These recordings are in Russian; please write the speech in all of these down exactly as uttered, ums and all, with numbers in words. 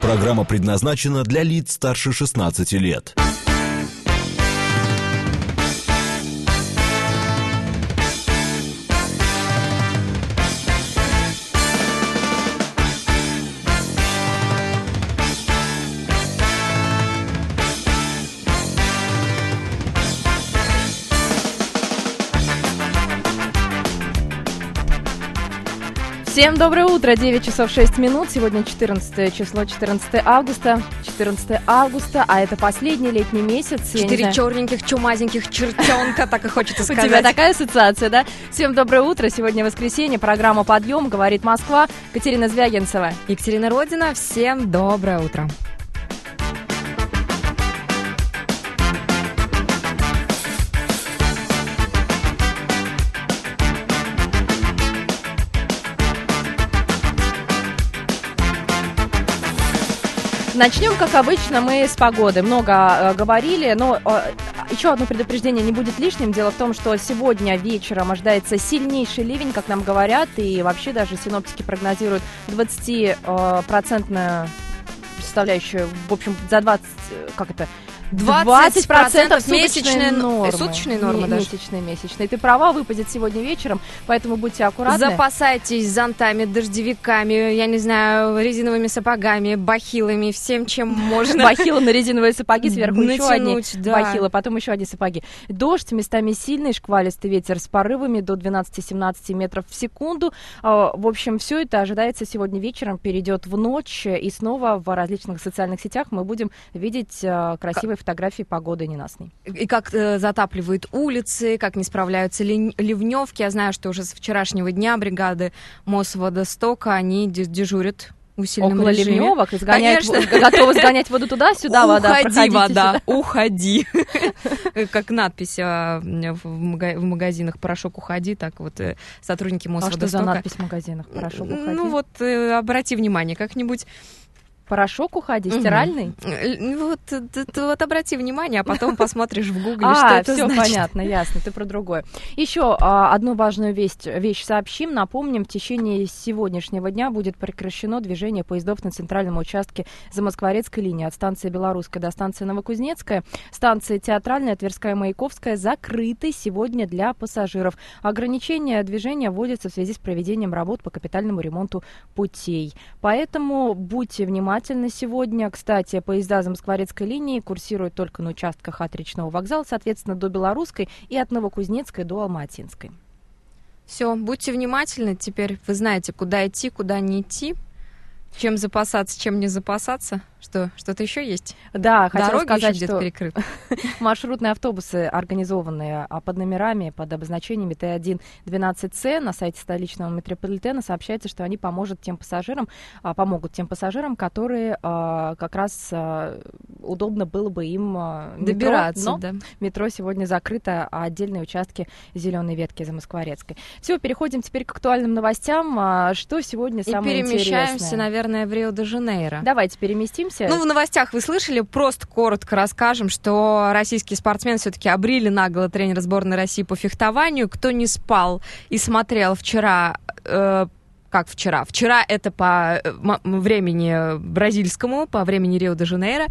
Программа предназначена для лиц старше шестнадцати лет. Всем доброе утро, девять часов шесть минут, сегодня четырнадцатое число, четырнадцатое августа, четырнадцатое августа, а это последний летний месяц. Четыре черненьких, чумазеньких чертенка, так и хочется сказать. У тебя такая ассоциация, да? Всем доброе утро, сегодня воскресенье, программа «Подъем», говорит Москва, Катерина Звягинцева. Екатерина Родина, всем доброе утро. Начнем, как обычно, мы с погоды. Много э, говорили, но э, еще одно предупреждение не будет лишним. Дело в том, что сегодня вечером ожидается сильнейший ливень, как нам говорят, и вообще даже синоптики прогнозируют двадцатипроцентную составляющую, в общем, за двадцать, как это... двадцать процентов месячной нормы. Суточной нормы даже. Месячной, месячной. Ты права, выпадет сегодня вечером, поэтому будьте аккуратны. Запасайтесь зонтами, дождевиками, я не знаю, резиновыми сапогами, бахилами, всем, чем можно. Бахилы на резиновые сапоги, сверху еще одни да. бахилы, потом еще одни сапоги. Дождь, местами сильный, шквалистый ветер с порывами до двенадцати-семнадцати метров в секунду. В общем, все это ожидается сегодня вечером, перейдет в ночь, и снова в различных социальных сетях мы будем видеть красивые фотографии погоды ненастной. И как э, затапливают улицы, как не справляются ли, ливневки. Я знаю, что уже с вчерашнего дня бригады Мосводостока, они дежурят в усиленном около режиме. ливневок, изгоняют, готовы сгонять воду туда-сюда, вода, уходи, вода, уходи. Как надпись в магазинах «Порошок, уходи», так вот сотрудники Мосводостока. А что за надпись в магазинах «Порошок, уходи»? Ну вот, обрати внимание, как-нибудь. Порошок уходи, стиральный? Угу. Вот, ты, ты вот обрати внимание, а потом посмотришь в гугле, а, что это все значит. Понятно, ясно, ты про другое. Еще а, одну важную вещь, вещь сообщим. Напомним, в течение сегодняшнего дня будет прекращено движение поездов на центральном участке Замоскворецкой линии от станции Белорусская до станции Новокузнецкая. Станции Театральная, Тверская, Маяковская закрыты сегодня для пассажиров. Ограничение движения вводится в связи с проведением работ по капитальному ремонту путей. Поэтому будьте внимательны сегодня. Кстати, поезда Замоскворецкой линии курсируют только на участках от Речного вокзала, соответственно, до Белорусской и от Новокузнецкой до Алма-Атинской. Все, будьте внимательны. Теперь вы знаете, куда идти, куда не идти, чем запасаться, чем не запасаться. Что, что-то еще есть? Да, хотела Дороги сказать, еще что перекрыты. Маршрутные автобусы, организованные под номерами, под обозначениями Т один двенадцать С на сайте столичного метрополитена, сообщается, что они поможет тем пассажирам, помогут тем пассажирам, которые как раз удобно было бы им метро, добираться. Но да. метро сегодня закрыто, а отдельные участки зеленой ветки Замоскворецкой. Все, переходим теперь к актуальным новостям. Что сегодня самое интересное? И перемещаемся, наверное, в Рио-де-Жанейро. Давайте переместимся. Ну, в новостях вы слышали, просто коротко расскажем, что российские спортсмены все-таки обрили нагло тренера сборной России по фехтованию. Кто не спал и смотрел вчера... Э, как вчера? Вчера это по времени бразильскому, по времени Рио-де-Жанейро.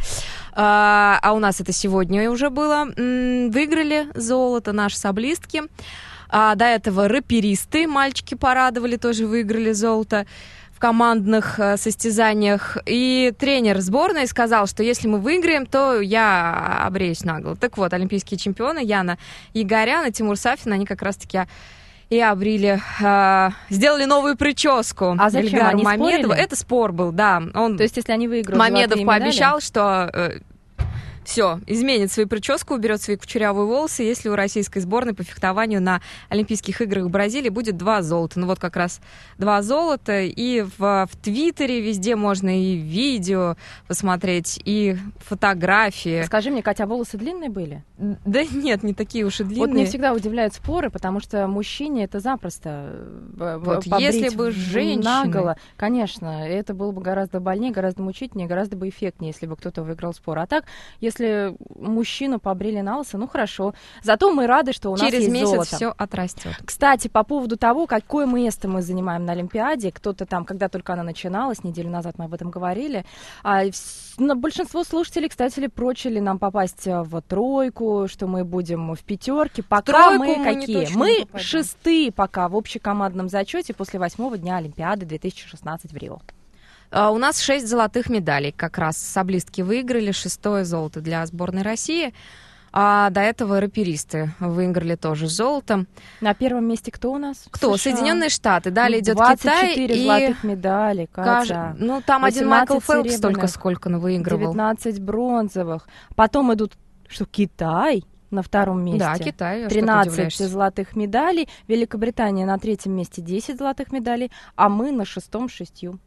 А, а у нас это сегодня уже было. Выиграли золото наши саблистки. А до этого рэперисты, мальчики порадовали, тоже выиграли золото в командных э, состязаниях. И тренер сборной сказал, что если мы выиграем, то я обреюсь нагло. Так вот, олимпийские чемпионы Яна Егорян и Тимур Сафин, они как раз-таки и обрили, э, сделали новую прическу. А зачем? Эльгару Они Мамедову. спорили? Это спор был, да. Он, то есть, если они выиграют Мамедов золотые пообещал, медали? что... Э, все, изменит свою прическу, уберет свои кучерявые волосы, если у российской сборной по фехтованию на Олимпийских играх в Бразилии будет два золота. Ну вот как раз два золота, и в, в Твиттере везде можно и видео посмотреть, и фотографии. Скажи мне, Катя, а волосы длинные были? Да нет, не такие уж и длинные. Вот меня всегда удивляют споры, потому что мужчине это запросто вот если бы женщина... наголо. Конечно, это было бы гораздо больнее, гораздо мучительнее, гораздо бы эффектнее, если бы кто-то выиграл спор. А так, если если мужчину побрили на лысо, ну хорошо. Зато мы рады, что у нас Через есть месяц золото. все отрастет. Кстати, по поводу того, какое место мы занимаем на Олимпиаде, кто-то там, когда только она начиналась, неделю назад мы об этом говорили, а, но большинство слушателей, кстати, прочили нам попасть в тройку, что мы будем в пятерке. Пока тройку мы мы не какие? точно Мы попадем. шестые пока в общекомандном зачете после восьмого дня Олимпиады две тысячи шестнадцать в Рио. Uh, у нас шесть золотых медалей. Как раз саблистки выиграли. Шестое золото для сборной России. А до этого раперисты выиграли тоже золото. На первом месте кто у нас? Кто? США. Соединенные Штаты. Далее идет двадцать Китай. четыре И... золотых медали, Катя. Каж... Ну, там один Майкл Фелпс серебряных, столько, сколько он выигрывал. девятнадцать бронзовых. Потом идут, что, Китай на втором месте. Да, Китай. тринадцать золотых медалей. Великобритания на третьем месте десять золотых медалей, а мы на шестом шестью.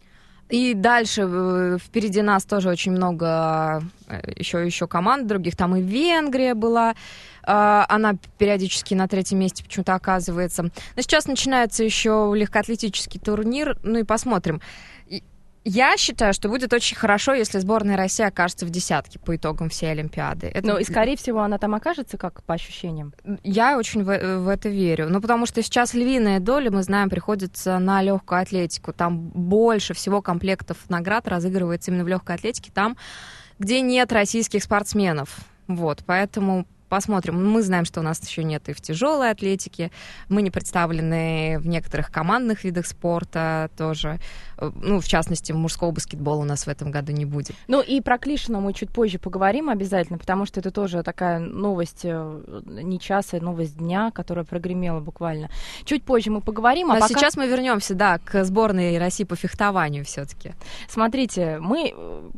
И дальше э, впереди нас тоже очень много э, еще, еще команд других. Там и Венгрия была. Э, она периодически на третьем месте почему-то оказывается. Но сейчас начинается еще легкоатлетический турнир. Ну и посмотрим. И я считаю, что будет очень хорошо, если сборная России окажется в десятке по итогам всей Олимпиады. Это... Ну и, скорее всего, она там окажется, как по ощущениям? Я очень в, в это верю. Ну, потому что сейчас львиная доля, мы знаем, приходится на легкую атлетику. Там больше всего комплектов наград разыгрывается именно в легкой атлетике, там, где нет российских спортсменов. Вот, поэтому... Посмотрим. Мы знаем, что у нас еще нет и в тяжелой атлетике. Мы не представлены в некоторых командных видах спорта тоже. Ну, в частности, мужского баскетбола у нас в этом году не будет. Ну и про Клишину мы чуть позже поговорим обязательно, потому что это тоже такая новость не часа, новость дня, которая прогремела буквально. Чуть позже мы поговорим. А, а пока... сейчас мы вернемся, да, к сборной России по фехтованию все-таки. Смотрите, мы...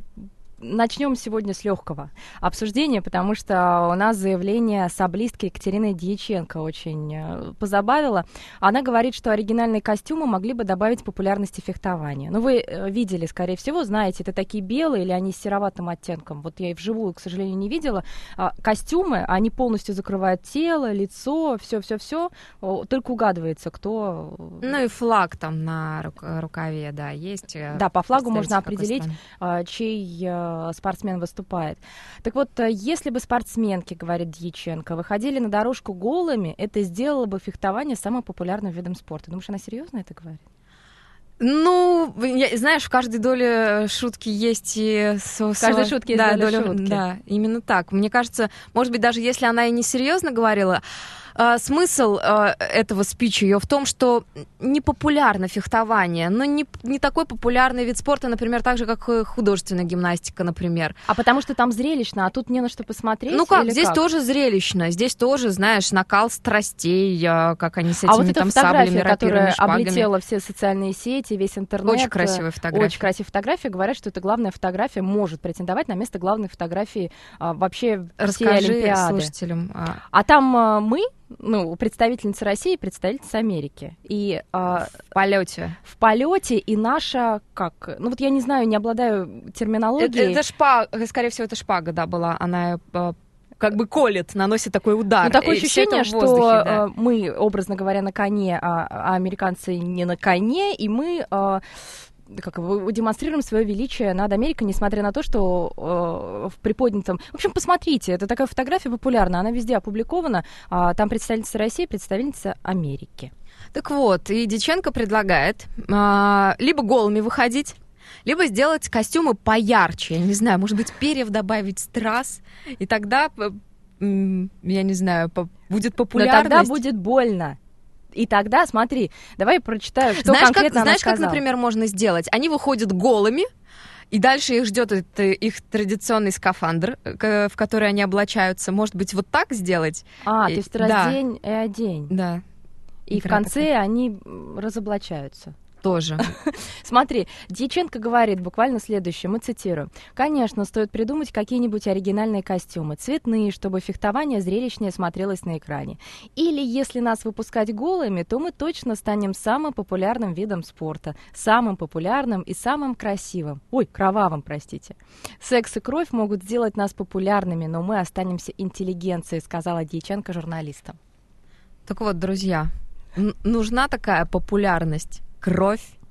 Начнем сегодня с легкого обсуждения, потому что у нас заявление саблистки Екатерины Дьяченко очень позабавило. Она говорит, что оригинальные костюмы могли бы добавить популярности фехтования. Ну, вы видели, скорее всего, знаете, это такие белые или они с сероватым оттенком. Вот я и вживую, к сожалению, не видела. Костюмы, они полностью закрывают тело, лицо, все-все-все. Только угадывается, кто... Ну и флаг там на рукаве, да, есть. Да, по флагу можно определить, чей... спортсмен выступает. Так вот, если бы спортсменки, говорит Дьяченко, выходили на дорожку голыми, это сделало бы фехтование самым популярным видом спорта. Думаешь, она серьезно это говорит? Ну, я, знаешь, в каждой доле шутки есть и... В каждой шутке есть да, доля, доля шутки. Да, именно так. Мне кажется, может быть, даже если она и не серьезно говорила, э, смысл э, этого спича ее в том, что не популярно фехтование, но не, не такой популярный вид спорта, например, так же, как художественная гимнастика, например. А потому что там зрелищно, а тут не на что посмотреть? Ну как, здесь как? тоже зрелищно, здесь тоже, знаешь, накал страстей, как они с этими а вот там эта саблями, фотография, рапирами, которая шпагами. облетела все социальные сети, весь интернет. Очень красивая фотография. Очень красивая фотография. Говорят, что эта главная фотография может претендовать на место главной фотографии а, вообще всей Расскажи Олимпиады. слушателям. А... а там а, мы, ну, представительница России, представительница Америки. И а, в полете. В полете и наша, как, ну вот я не знаю, не обладаю терминологией. Это, это шпага, скорее всего, это шпага, да, была. Она как бы колет, наносит такой удар. Ну, такое ощущение, что воздухе, да. мы, образно говоря, на коне, а, а американцы не на коне, и мы а, как, демонстрируем свое величие над Америкой, несмотря на то, что а, в приподнятом... В общем, посмотрите, это такая фотография популярна, она везде опубликована, а, там представительница России, представительница Америки. Так вот, и Дьяченко предлагает а, либо голыми выходить, либо сделать костюмы поярче. Я не знаю, может быть, перьев добавить, страз, и тогда, я не знаю, будет популярность. Но тогда будет больно. И тогда, смотри, давай я прочитаю, что знаешь, конкретно как, она знаешь, сказала. как, например, можно сделать? Они выходят голыми, и дальше их ждет это, их традиционный скафандр, в который они облачаются. Может быть, вот так сделать? А, и, то есть да. раздень и одень. Да. И в конце они разоблачаются. Тоже. Смотри, Дьяченко говорит буквально следующее, мы цитируем. «Конечно, стоит придумать какие-нибудь оригинальные костюмы, цветные, чтобы фехтование зрелищнее смотрелось на экране. Или, если нас выпускать голыми, то мы точно станем самым популярным видом спорта, самым популярным и самым красивым. Ой, кровавым, простите. Секс и кровь могут сделать нас популярными, но мы останемся интеллигенцией», сказала Дьяченко журналистам. Так вот, друзья, н- нужна такая популярность. Кровь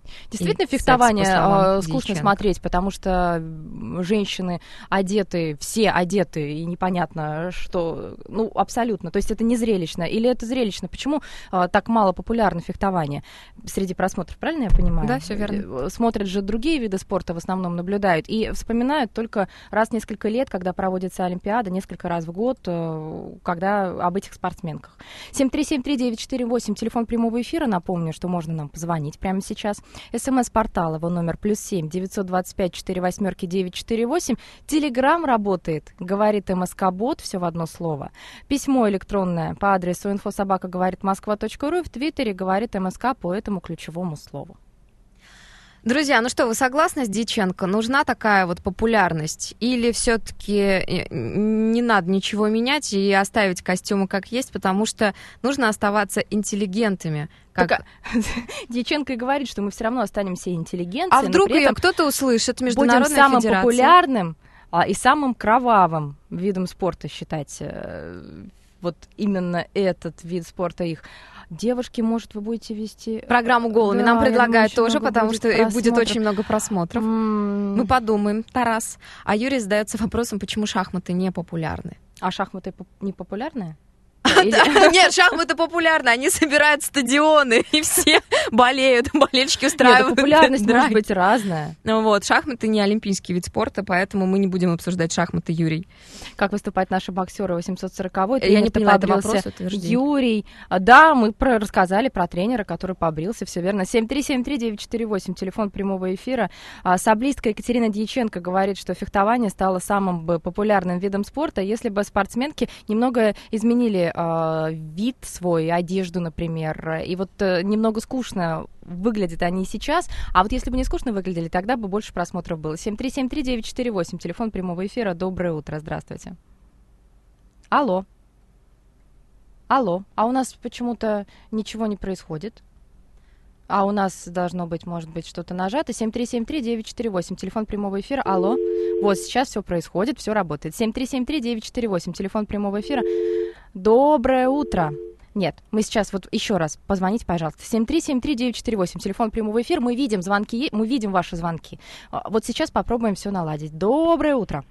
Действительно, и фехтование секс, по словам э, скучно Дьяченко. смотреть, потому что женщины одеты, все одеты, и непонятно, что... Ну, абсолютно. То есть это не зрелищно. Или это зрелищно? Почему э, так мало популярно фехтование среди просмотров? Правильно я понимаю? Да, все верно. Смотрят же другие виды спорта, в основном наблюдают, и вспоминают только раз в несколько лет, когда проводится Олимпиада, несколько раз в год, э, когда об этих спортсменках. семь три семь три девять четыре восемь, телефон прямого эфира. Напомню, что можно нам позвонить прямо сейчас. СМС-портал, его номер плюс семь девятьсот двадцать пять четыре восьмерки девять четыре восемь. Телеграм работает, говорит МСК-бот, все в одно слово. Письмо электронное по адресу инфособака говорит москва точка ру. В Твиттере говорит МСК по этому ключевому слову. Друзья, ну что, вы согласны с Дьяченко? Нужна такая вот популярность? Или все-таки не надо ничего менять и оставить костюмы как есть, потому что нужно оставаться интеллигентами? Как... Так, Дьяченко и говорит, что мы все равно останемся интеллигентами. А вдруг ее кто-то услышит, Международная будем самым федерация? популярным а, и самым кровавым видом спорта считать э, вот именно этот вид спорта их. Девушки, может, вы будете вести... Программу «Голыми» да, нам предлагают думаю, тоже, потому будет что просмотров. будет очень много просмотров. Mm. Мы подумаем, Тарас. А Юрий задается вопросом, почему шахматы не популярны. А шахматы не популярные? Нет, шахматы популярны, они собирают стадионы, и все болеют, болельщики устраивают. Нет, популярность может быть разная. Ну вот, шахматы не олимпийский вид спорта, поэтому мы не будем обсуждать шахматы, Юрий. Как выступают наши боксеры восемьсот сороковой? Я не поняла, это вопрос, утверждение. Юрий. Да, мы про, рассказали про тренера, который побрился, все верно. семь три семь три девять четыре восемь, телефон прямого эфира. Саблистка Екатерина Дьяченко говорит, что фехтование стало самым популярным видом спорта, если бы спортсменки немного изменили вид свой, одежду, например, и вот э, немного скучно выглядят они сейчас, а вот если бы не скучно выглядели, тогда бы больше просмотров было. семь три семь три девять четыре восемь, телефон прямого эфира. Доброе утро, здравствуйте. Алло. Алло. А у нас почему-то ничего не происходит. А у нас должно быть, может быть, что-то нажато. семь три семь три девять четыре восемь, телефон прямого эфира. Алло. Вот сейчас все происходит, все работает. семь три семь три девять четыре восемь, телефон прямого эфира. Доброе утро. Нет, мы сейчас вот еще раз, позвоните, пожалуйста. семь три семь три девять четыре восемь, телефон прямого эфира. Мы видим звонки, мы видим ваши звонки. Вот сейчас попробуем все наладить. Доброе утро.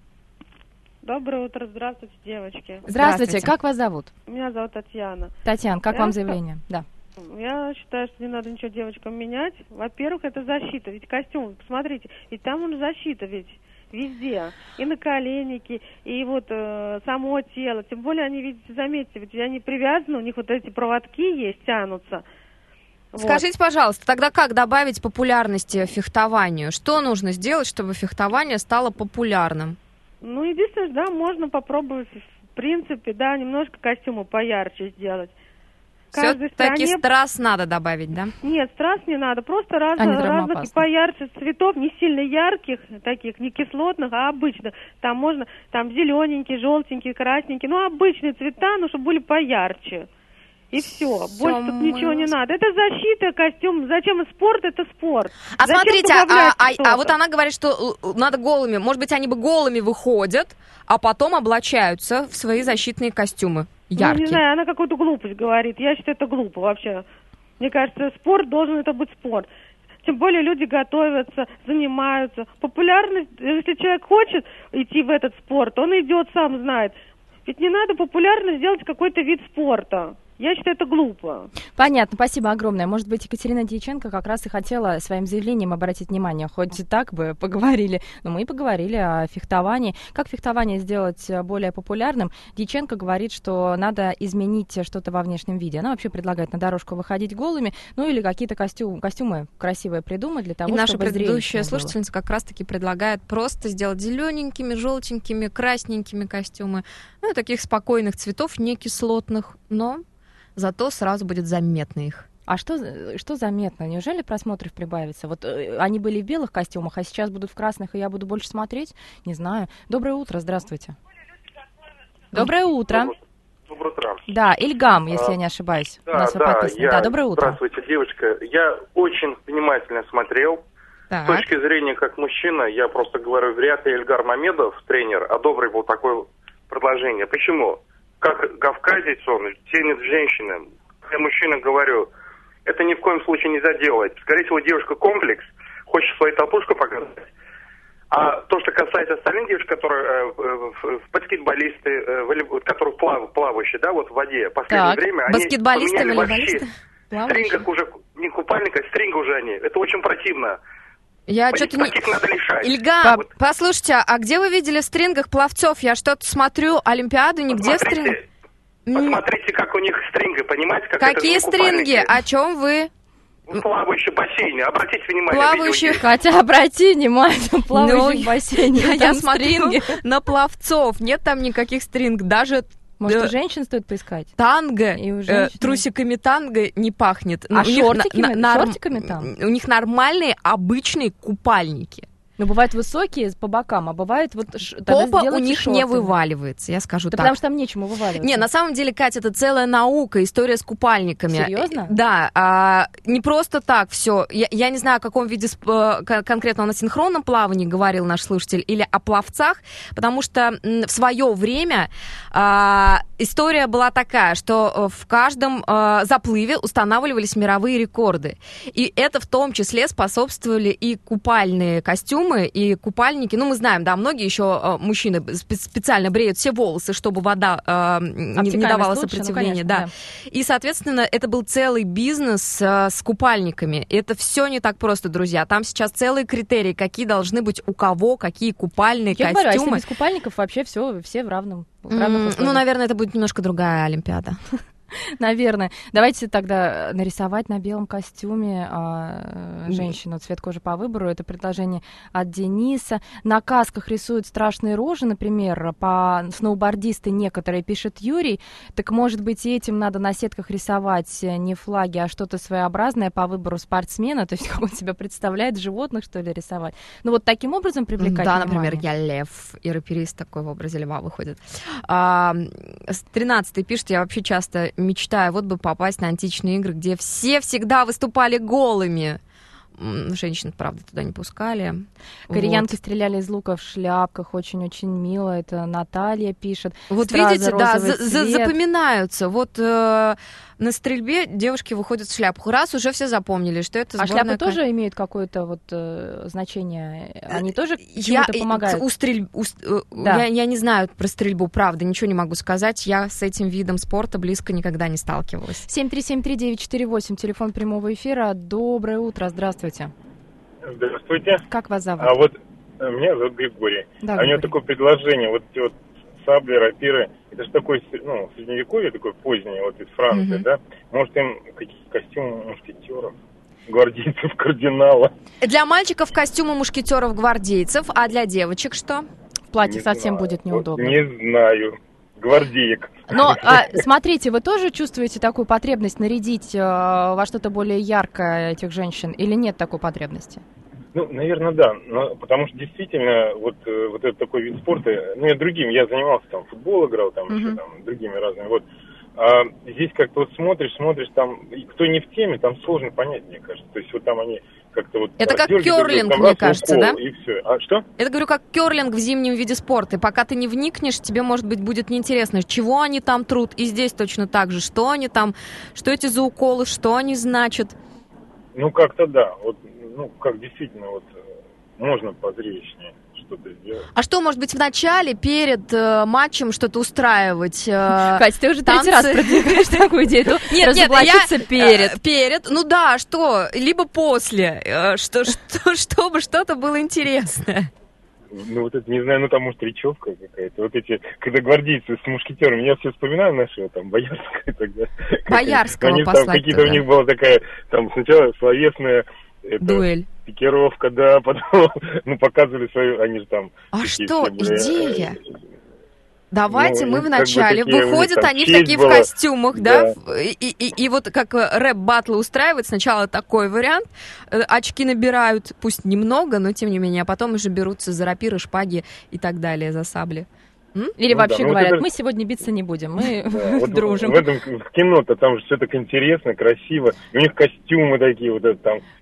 Доброе утро, здравствуйте, девочки. Здравствуйте, Здравствуйте. Как вас зовут? Меня зовут Татьяна. Татьяна, как Я вам ска- заявление? Да. Я считаю, что не надо ничего девочкам менять. Во-первых, это защита. Ведь костюм, посмотрите, ведь там он защита ведь везде. И наколенники, и вот э, само тело. Тем более они, видите, заметьте, ведь они привязаны, у них вот эти проводки есть, тянутся. Вот. Скажите, пожалуйста, тогда как добавить популярности фехтованию? Что нужно сделать, чтобы фехтование стало популярным? Ну, единственное, да, можно попробовать, в принципе, да, немножко костюмы поярче сделать. Все-таки стране... страз надо добавить, да? Нет, страз не надо, просто раз, Они разных травмоопасны. поярче цветов, не сильно ярких, таких, не кислотных, а обычных. Там можно, там зелененькие, желтенькие, красненькие, ну, обычные цвета, ну, чтобы были поярче. И все, Всё, больше тут мы ничего не вас- надо. Это защита, костюм. Зачем спорт? Это спорт. А Зачем смотрите, а, добавлять а- а что-то? вот она говорит, что э, надо голыми. Может быть, они бы голыми выходят, а потом облачаются в свои защитные костюмы яркие. Ну, не знаю, она какую-то глупость говорит. Я считаю, это глупо вообще. Мне кажется, спорт должен это быть спорт. Тем более люди готовятся, занимаются. Популярность, если человек хочет идти в этот спорт, он идет, сам знает. Ведь не надо популярно сделать какой-то вид спорта. Я считаю, это глупо. Понятно, спасибо огромное. Может быть, Екатерина Дьяченко как раз и хотела своим заявлением обратить внимание. Хоть и так бы поговорили, но мы и поговорили о фехтовании. Как фехтование сделать более популярным? Дьяченко говорит, что надо изменить что-то во внешнем виде. Она вообще предлагает на дорожку выходить голыми, ну или какие-то костюмы, костюмы красивые придумать для того, И наша чтобы предыдущая зрелищно было. слушательница как раз-таки предлагает просто сделать зелененькими, желтенькими, красненькими костюмы. Ну, таких спокойных цветов, не кислотных, но зато сразу будет заметно их. А что, что заметно? Неужели просмотров прибавится? Вот э, они были в белых костюмах, а сейчас будут в красных, и я буду больше смотреть? Не знаю. Доброе утро, здравствуйте. Доброе утро. Доброе утро. Да, Ильгам, если А, я не ошибаюсь. Да, У нас вы да, подписаны. я... Да, доброе утро. Здравствуйте, девочка. Я очень внимательно смотрел. Так. С точки зрения как мужчина, я просто говорю, вряд ли Эльгар Мамедов, тренер, одобрил такое предложение. Почему? Как кавказец он, ценит женщин. Я мужчина говорю, это ни в коем случае нельзя делать. Скорее всего, девушка комплекс, хочет свою толпушку показать. А то, что касается остальных девушек, которые э, баскетболисты, э, волейбол, которые плав, плавающие, да, вот в воде, в последнее Так. время, Баскетболисты, они поменяли волейболисты? вообще. В стрингах уже, не купальниках, стринга уже они. Это очень противно. Я что-то не... Таких надо лишать. Ильга, вот. Послушайте, а где вы видели в стрингах пловцов? Я что-то смотрю, Олимпиаду, нигде Посмотрите, стринг... Посмотрите, как у них стринги, понимаете? Как Какие это стринги? О чем вы? Плавающие бассейны. Обратите внимание. Плавающие... Хотя обрати внимание, плавающие в бассейне. Я, я смотрю на пловцов. Нет там никаких стринг. Даже... Может, у женщин стоит поискать? Танго, И у э, трусиками танго не пахнет. А у шортиками, них на, на, шортиками там? У них нормальные, обычные купальники. Ну, бывают высокие по бокам, а бывает вот... Попа у них не вываливается, я скажу да так. потому что там нечему вываливаться. Не, на самом деле, Катя, это целая наука, история с купальниками. Серьезно? Да, а, не просто так все. Я, я не знаю, о каком виде сп- конкретно на синхронном плавании говорил наш слушатель, или о пловцах, потому что в свое время а, история была такая, что в каждом а, заплыве устанавливались мировые рекорды. И это в том числе способствовали и купальные костюмы, и купальники. Ну, мы знаем, да, многие еще э, мужчины специально бреют все волосы, чтобы вода э, не, не давала лучше, сопротивления. Ну, конечно, да. Да. И, соответственно, это был целый бизнес э, с купальниками. И это все не так просто, друзья. Там сейчас целые критерии, какие должны быть у кого, какие купальные Я костюмы. говорю, а если без купальников вообще все, все в равном. В равных mm, ну, наверное, это будет немножко другая Олимпиада. Наверное. Давайте тогда нарисовать на белом костюме а, женщину, цвет кожи по выбору. Это предложение от Дениса. На касках рисуют страшные рожи, например, по сноубордисты некоторые, пишет Юрий. Так, может быть, и этим надо на сетках рисовать не флаги, а что-то своеобразное по выбору спортсмена? То есть, как он себя представляет, животных, что ли, рисовать? Ну, вот таким образом привлекать Да, внимание. например, я лев, и раперист такой в образе льва выходит. А, тринадцатый пишет, я вообще часто мечтаю, вот бы попасть на античные игры, где все всегда выступали голыми. Женщин, правда, туда не пускали. Кореянки вот. Стреляли из лука в шляпках, очень-очень мило. Это Наталья пишет. Вот Стразы, видите, да, за- цвет. за- запоминаются. Вот э, на стрельбе девушки выходят в шляпку. Раз уже все запомнили, что это А сборная... шляпы тоже имеют какое-то вот э, значение? Они тоже я, чему-то помогают? У стрель... у, да. я, я не знаю про стрельбу, правда, ничего не могу сказать. Я с этим видом спорта близко никогда не сталкивалась. семь три семь три девять четыре восемь, телефон прямого эфира. Доброе утро, здравствуйте. Здравствуйте. Как вас зовут? А вот меня зовут Григорий. Да, а у меня Григорий. такое предложение, вот эти вот сабли, рапиры, это же такое, ну, средневековье такое позднее, вот из Франции, Мгм. да? Может, им какие-то костюмы мушкетеров, гвардейцев, кардинала? Для мальчиков костюмы мушкетеров-гвардейцев, а для девочек что? В платье Не совсем знаю. будет неудобно. Вот не знаю. Гвардеек. Но а, смотрите, вы тоже чувствуете такую потребность нарядить э, во что-то более яркое этих женщин? Или нет такой потребности? Ну, наверное, да. Но, потому что действительно, вот, э, вот этот такой вид спорта, ну, я другим, я занимался там, футбол играл, там, Мгм. еще там, другими разными, вот. А здесь как-то вот смотришь, смотришь, там, и кто не в теме, там сложно понять, мне кажется. То есть вот там они как-то вот... Это как дёргают друг друга, кёрлинг, там мне раз, кажется, укол, да? И все. А что? Это, говорю, как кёрлинг в зимнем виде спорта. И пока ты не вникнешь, тебе, может быть, будет неинтересно, чего они там трут. И здесь точно так же. Что они там, что эти за уколы, что они значат. Ну, как-то да. Вот, ну, как действительно, вот, можно позрелищнее что-то сделать. А что, может быть, в начале, перед э, матчем что-то устраивать? Э, Катя, ты уже танцы. третий раз продвигаешь такую идею. То Нет, нет, разоблачиться я, перед. э, перед, ну да, что, либо после, э, что, что, чтобы что-то было интересное. Ну, вот это, не знаю, ну, там, может, речевка какая-то. Вот эти, когда гвардейцы с мушкетерами, я все вспоминаю нашего, там, Боярского тогда. Боярского Они, послать там какие-то туда. у них была такая, там, сначала словесная... Это, Дуэль. пикировка, да, потом, ну, показывали свою, они же там... А такие что, все были, идея? э, Давайте ну, мы как бы вначале, такие у них выходят там они в честь такие была. в костюмах, да, Да. И, и, и вот как э, рэп-баттлы устраивают, сначала такой вариант, э, очки набирают, пусть немного, но тем не менее, а потом уже берутся за рапиры, шпаги и так далее, за сабли. М? Или Ну вообще да, ну вот говорят, это- мы сегодня биться не будем, мы Да, вот дружим. В этом в кино-то там же все так интересно, красиво. И у них костюмы такие, вот это там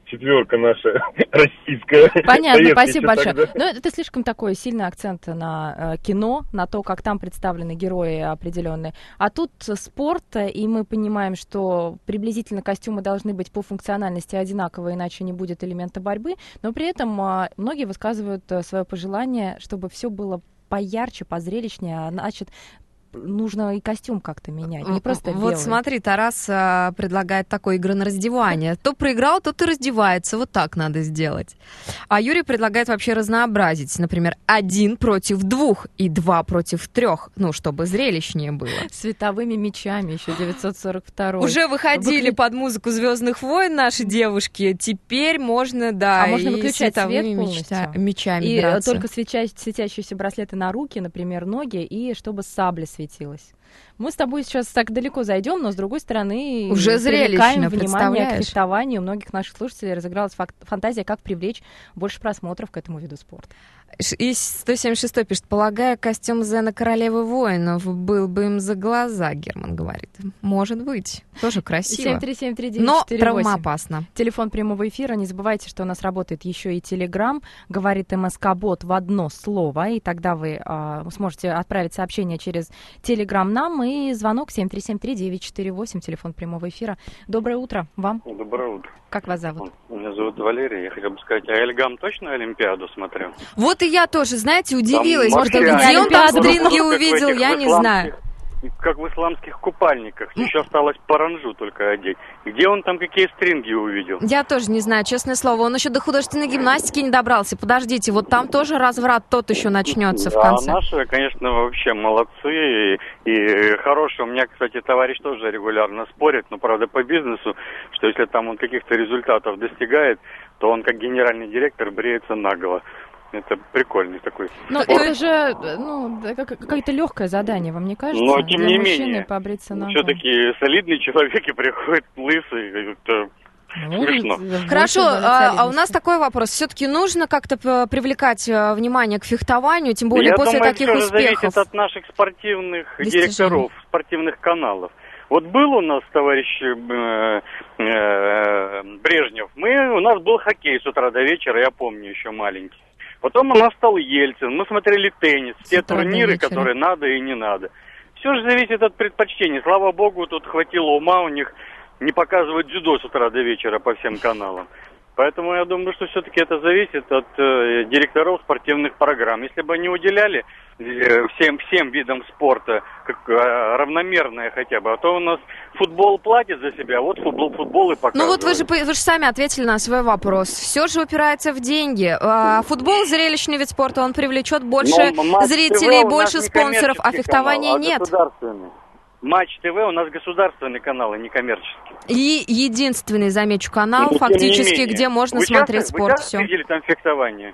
четверка наша российская. Понятно, спасибо большое. Тогда. Но это слишком такой сильный акцент на э, кино, на то, как там представлены герои определенные. А тут спорт, и мы понимаем, что приблизительно костюмы должны быть по функциональности одинаковые, иначе не будет элемента борьбы. Но при этом э, многие высказывают э, свое пожелание, чтобы все было поярче, позрелищнее, а значит, нужно и костюм как-то менять, не просто вот белый. Смотри, Тарас а, предлагает такой игры на раздевание. То проиграл, тот и раздевается. Вот так надо сделать. А Юрий предлагает вообще разнообразить. Например, один против двух и два против трех. Ну, чтобы зрелищнее было. Световыми мечами еще девятьсот сорок второй. Уже выходили Выклю... под музыку «Звездных войн» наши девушки. Теперь можно, да, а можно и выключать световыми свет полностью. мечта... мечами и драться. только свеча... светящиеся браслеты на руки, например, ноги, и чтобы сабли светились. Мы с тобой сейчас так далеко зайдем, но с другой стороны уже зрелищно, внимание к фехтованию. У многих наших слушателей разыгралась фантазия, как привлечь больше просмотров к этому виду спорта. И сто семьдесят шестой пишет: полагаю, костюм Зена королевы воинов был бы им за глаза, Герман говорит. Может быть. Тоже красиво. семь три семь три девять четыре восемь. Но травмоопасно. Телефон прямого эфира. Не забывайте, что у нас работает еще и Телеграм. Говорит МСК-бот в одно слово. И тогда вы э, сможете отправить сообщение через Телеграм нам. И звонок семь три семь три девять четыре восемь. Телефон прямого эфира. Доброе утро вам. Доброе утро. Как вас зовут? Меня зовут Валерий. Я хотел бы сказать, а Эльгам точно Олимпиаду смотрел? Вот и я тоже, знаете, удивилась. Там, Может, где где он там стринги как увидел, этих, я не знаю. Как в исламских купальниках. Еще осталось паранжу только одеть. Где он там какие стринги увидел? Я тоже не знаю, честное слово. Он еще до художественной гимнастики не добрался. Подождите, вот там тоже разврат тот еще начнется да, в конце. А наши, конечно, вообще молодцы. И, и хорошие. У меня, кстати, товарищ тоже регулярно спорит, но, правда, по бизнесу, что если там он каких-то результатов достигает, то он, как генеральный директор, бреется наголо. Это прикольный такой. Но спорт. это же ну, какое-то легкое задание, вам не кажется? Но тем Для не мужчины менее, побриться наголо. все-таки солидные человеки приходят лысые. Это ну, смешно. Хорошо, а, а у нас такой вопрос. Все-таки нужно как-то привлекать внимание к фехтованию, тем более Я после думаю, таких все успехов? зависит от наших спортивных Достижений. директоров, спортивных каналов. Вот был у нас товарищ э, э, Брежнев. Мы, у нас был хоккей с утра до вечера, я помню, еще маленький. Потом у нас стал Ельцин, мы смотрели теннис, все турниры, которые надо и не надо. Все же зависит от предпочтений. Слава богу, тут хватило ума у них не показывать дзюдо с утра до вечера по всем каналам. Поэтому я думаю, что все-таки это зависит от э, директоров спортивных программ. Если бы они уделяли э, всем, всем видам спорта как, э, равномерное хотя бы, а то у нас футбол платит за себя, вот футбол, футбол и показывает. Ну вот вы же, вы же сами ответили на свой вопрос. Все же упирается в деньги. А, футбол, зрелищный вид спорта, он привлечет больше зрителей, больше спонсоров, а фехтования канал, нет. А Матч ТВ у нас государственный канал, и не коммерческий. И единственный, замечу, канал, ну, фактически, где можно вы смотреть часто, спорт. Вы часто видели там фехтование?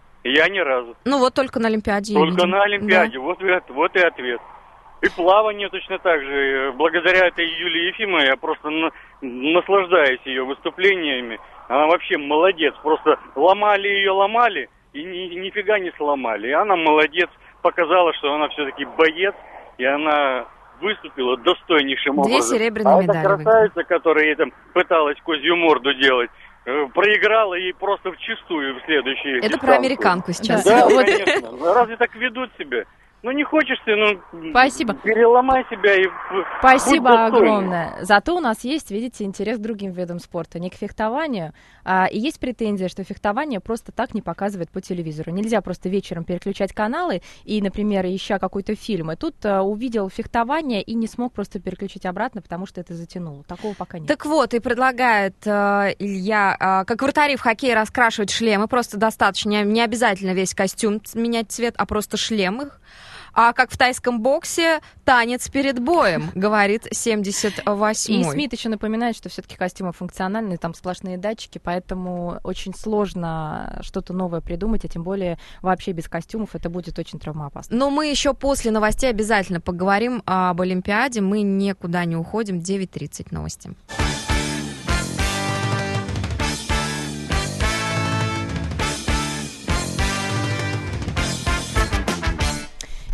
Я ни разу. Ну вот только на Олимпиаде. Только на Олимпиаде, да. вот, и, вот и ответ. И плавание точно так же. Благодаря этой Юлии Ефимовой я просто на, наслаждаюсь ее выступлениями. Она вообще молодец. Просто ломали ее, ломали, и ни, нифига не сломали. И она молодец. Показала, что она все-таки боец, и она выступила достойнейшим Две образом. серебряные а медали. эта красавица, которая ей там пыталась козью морду делать, проиграла ей просто вчистую в следующие Это дистанции. про американку сейчас. Да, конечно. Разве так ведут себя? Ну, не хочешь ты, ну, Спасибо. переломай себя и Спасибо огромное. Зато у нас есть, видите, интерес к другим видам спорта, не к фехтованию. А, и есть претензия, что фехтование просто так не показывают по телевизору. Нельзя просто вечером переключать каналы и, например, ища какой-то фильм. И тут а, увидел фехтование и не смог просто переключить обратно, потому что это затянуло. Такого пока нет. Так вот, и предлагает э, Илья, э, как вратари в хоккее раскрашивать шлемы. Просто достаточно, не обязательно весь костюм менять цвет, а просто шлем их. А как в тайском боксе, танец перед боем, говорит семьдесят восьмой. И Смит еще напоминает, что все-таки костюмы функциональные, там сплошные датчики, поэтому очень сложно что-то новое придумать, а тем более вообще без костюмов это будет очень травмоопасно. Но мы еще после новостей обязательно поговорим об Олимпиаде. Мы никуда не уходим. девять тридцать новости.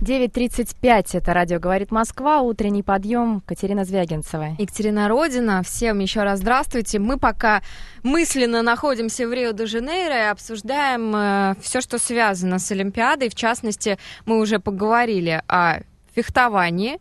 девять тридцать пять, это радио «Говорит Москва», утренний подъем, Катерина Звягинцева. Екатерина Родина, всем еще раз здравствуйте. Мы пока мысленно находимся в Рио-де-Жанейро и обсуждаем э, все, что связано с Олимпиадой. В частности, мы уже поговорили о фехтовании.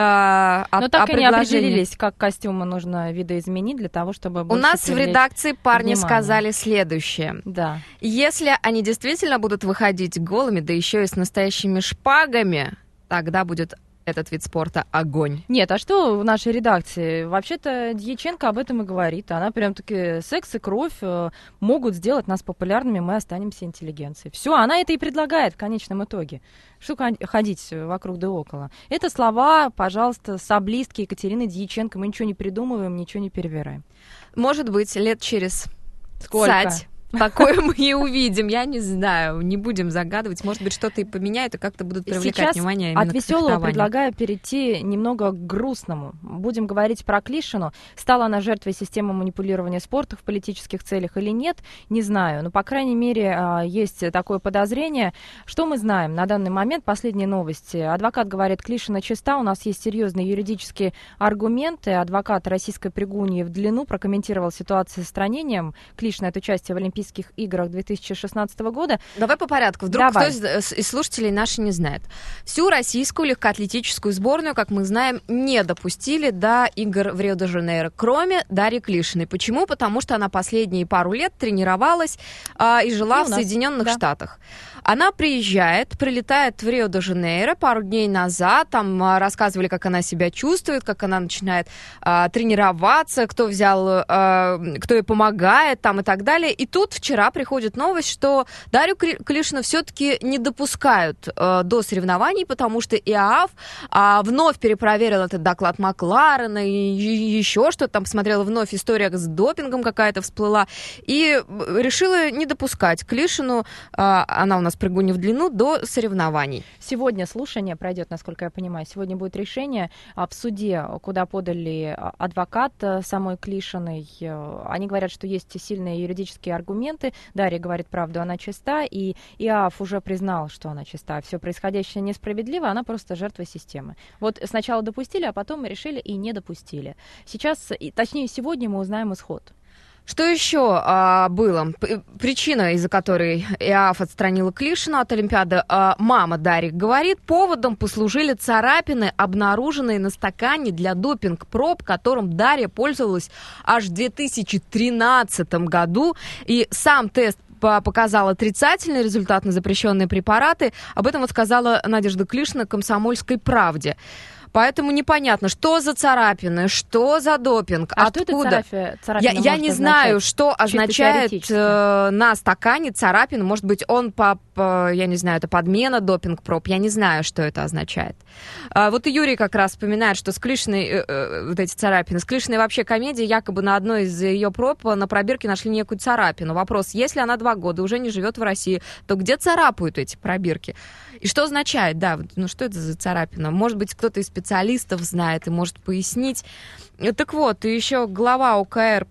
Э, Но так и не определились, как костюмы нужно видоизменить для того, чтобы больше У нас в редакции парни внимание. сказали следующее. Да. Если они действительно будут выходить голыми, да еще и с настоящими шпагами, тогда будет этот вид спорта огонь. Нет, а что в нашей редакции? Вообще-то Дьяченко об этом и говорит. Она прям-таки секс и кровь э, могут сделать нас популярными, мы останемся интеллигенцией. Все, она это и предлагает в конечном итоге. Что ходить вокруг да около? Это слова, пожалуйста, саблистки Екатерины Дьяченко. Мы ничего не придумываем, ничего не перевираем. Может быть, лет через Сколько? цать. Такое мы и увидим, я не знаю, не будем загадывать. Может быть, что-то и поменяют, и как-то будут привлекать Сейчас внимание именно от к веселого фехтованию. предлагаю перейти немного к грустному. Будем говорить про Клишину. Стала она жертвой системы манипулирования спортом в политических целях или нет, не знаю. Но, по крайней мере, есть такое подозрение. Что мы знаем на данный момент? Последние новости. Адвокат говорит, Клишина чиста, у нас есть серьезные юридические аргументы. Адвокат российской пригуньи в длину прокомментировал ситуацию с устранением Клишины от участия в Олимпийских играх две тысячи шестнадцатого года. Давай по порядку. Вдруг Давай. кто из, из слушателей наши не знает. Всю российскую легкоатлетическую сборную, как мы знаем, не допустили до игр в Рио-де-Жанейро, кроме Дарьи Клишиной. Почему? Потому что она последние пару лет тренировалась а, и жила И в у нас, Соединенных да. Штатах. Она приезжает, прилетает в Рио-де-Жанейро пару дней назад, там а, рассказывали, как она себя чувствует, как она начинает а, тренироваться, кто взял, а, кто ей помогает там и так далее. И тут вчера приходит новость, что Дарью Клишину все-таки не допускают а, до соревнований, потому что ИААФ а, вновь перепроверил этот доклад Макларена и еще что-то там посмотрела, вновь история с допингом какая-то всплыла, и решила не допускать Клишину, а, она у нас прыгунья в длину, до соревнований. Сегодня слушание пройдет, насколько я понимаю. Сегодня будет решение в суде, куда подали адвокат самой Клишиной. Они говорят, что есть сильные юридические аргументы. Дарья говорит правду, она чиста, и ИААФ уже признал, что она чиста. Все происходящее несправедливо, она просто жертва системы. Вот сначала допустили, а потом решили и не допустили. Сейчас, точнее, сегодня мы узнаем исход. Что еще а, было? Причина, из-за которой ИААФ отстранила Клишину от Олимпиады, а, мама Дарьи говорит, поводом послужили царапины, обнаруженные на стакане для допинг-проб, которым Дарья пользовалась аж в две тысячи тринадцатом году. И сам тест показал отрицательный результат на запрещенные препараты. Об этом вот сказала Надежда Клишина «Комсомольской правде». Поэтому непонятно, что за царапины, что за допинг, а откуда. Что это царапи, царапина я, я не знаю, что означает э, на стакане царапин. Может быть, он по, по, я не знаю, это подмена допинг-проб. Я не знаю, что это означает. А, вот и Юрий как раз вспоминает, что с Клишиной, э, э, вот эти царапины, с Клишиной вообще комедия, якобы на одной из ее проб на пробирке нашли некую царапину. Вопрос, если она два года уже не живет в России, то где царапают эти пробирки? И что означает, да, ну что это за царапина? Может быть, кто-то из специалистов знает и может пояснить. Так вот, и еще глава ОКР.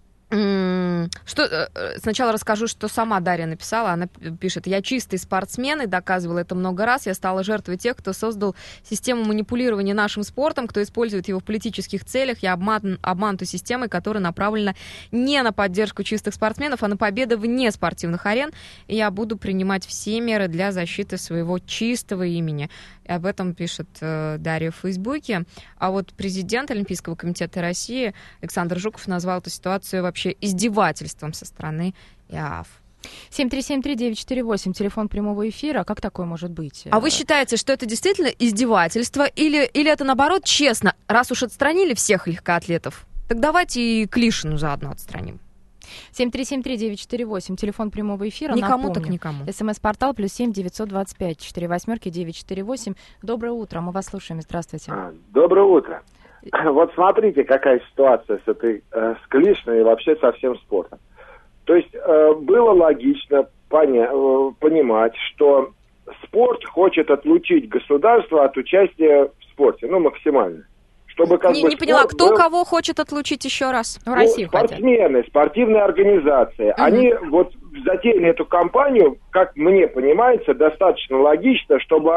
Что, сначала расскажу, что сама Дарья написала. Она пишет: «Я чистый спортсмен и доказывала это много раз. Я стала жертвой тех, кто создал систему манипулирования нашим спортом, кто использует его в политических целях. Я обман, обманута системой, которая направлена не на поддержку чистых спортсменов, а на победы вне спортивных арен. И я буду принимать все меры для защиты своего чистого имени». И об этом пишет э, Дарья в Фейсбуке. А вот президент Олимпийского комитета России Александр Жуков назвал эту ситуацию вообще издевательством со стороны ИААФ. семь три семь три девять четыре восемь, телефон прямого эфира. Как такое может быть? А вы считаете, что это действительно издевательство? Или, или это, наоборот, честно? Раз уж отстранили всех легкоатлетов, так давайте и Клишину заодно отстраним. семь три семь три девять четыре восемь, телефон прямого эфира. Никому напомню. Так никому. СМС-портал плюс семь девятьсот двадцать пять четыре восьмерки девять четыре восемь. Доброе утро, мы вас слушаем. Здравствуйте. Доброе утро. Вот смотрите, какая ситуация с этой э, с Клишиной и вообще со всем спортом. То есть э, было логично поня- э, понимать, что спорт хочет отлучить государство от участия в спорте, ну максимально. Чтобы, как не, бы, не поняла, кто был... кого хочет отлучить еще раз? В Россию ну, спортсмены, хотят. Спортивные организации. Угу. Они вот затеяли эту кампанию, как мне понимается, достаточно логично, чтобы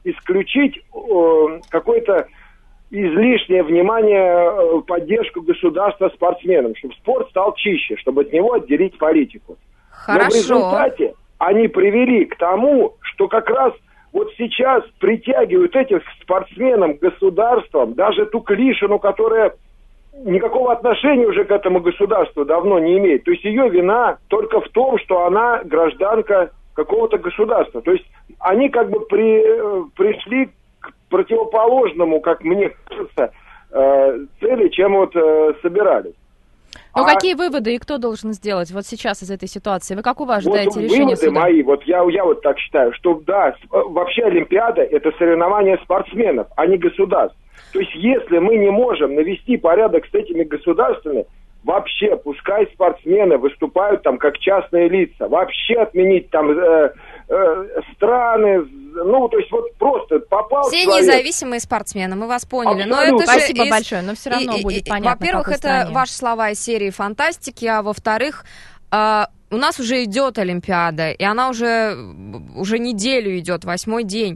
исключить э, какой-то излишнее внимание, поддержку государства спортсменам, чтобы спорт стал чище, чтобы от него отделить политику. Хорошо. Но в результате они привели к тому, что как раз вот сейчас притягивают этих спортсменам государством, даже ту клишину, которая никакого отношения уже к этому государству давно не имеет. То есть ее вина только в том, что она гражданка какого-то государства. То есть они как бы при, пришли к противоположному, как мне кажется, э, цели, чем вот э, собирались. Ну, а... какие выводы и кто должен сделать вот сейчас из этой ситуации? Вы какого ожидаете вот решения выводы суда? мои, вот я, я вот так считаю, что да, вообще Олимпиада – это соревнование спортсменов, а не государств. То есть если мы не можем навести порядок с этими государствами, вообще пускай спортсмены выступают там как частные лица, вообще отменить там э, э, страны, ну то есть вот просто попал все человек. независимые спортсмены, мы вас поняли. Но это Спасибо же большое, но все равно и, будет и, понятно. Во-первых, это стране. ваши слова из серии фантастики, а во-вторых, э, у нас уже идет Олимпиада, и она уже, уже неделю идет, восьмой день.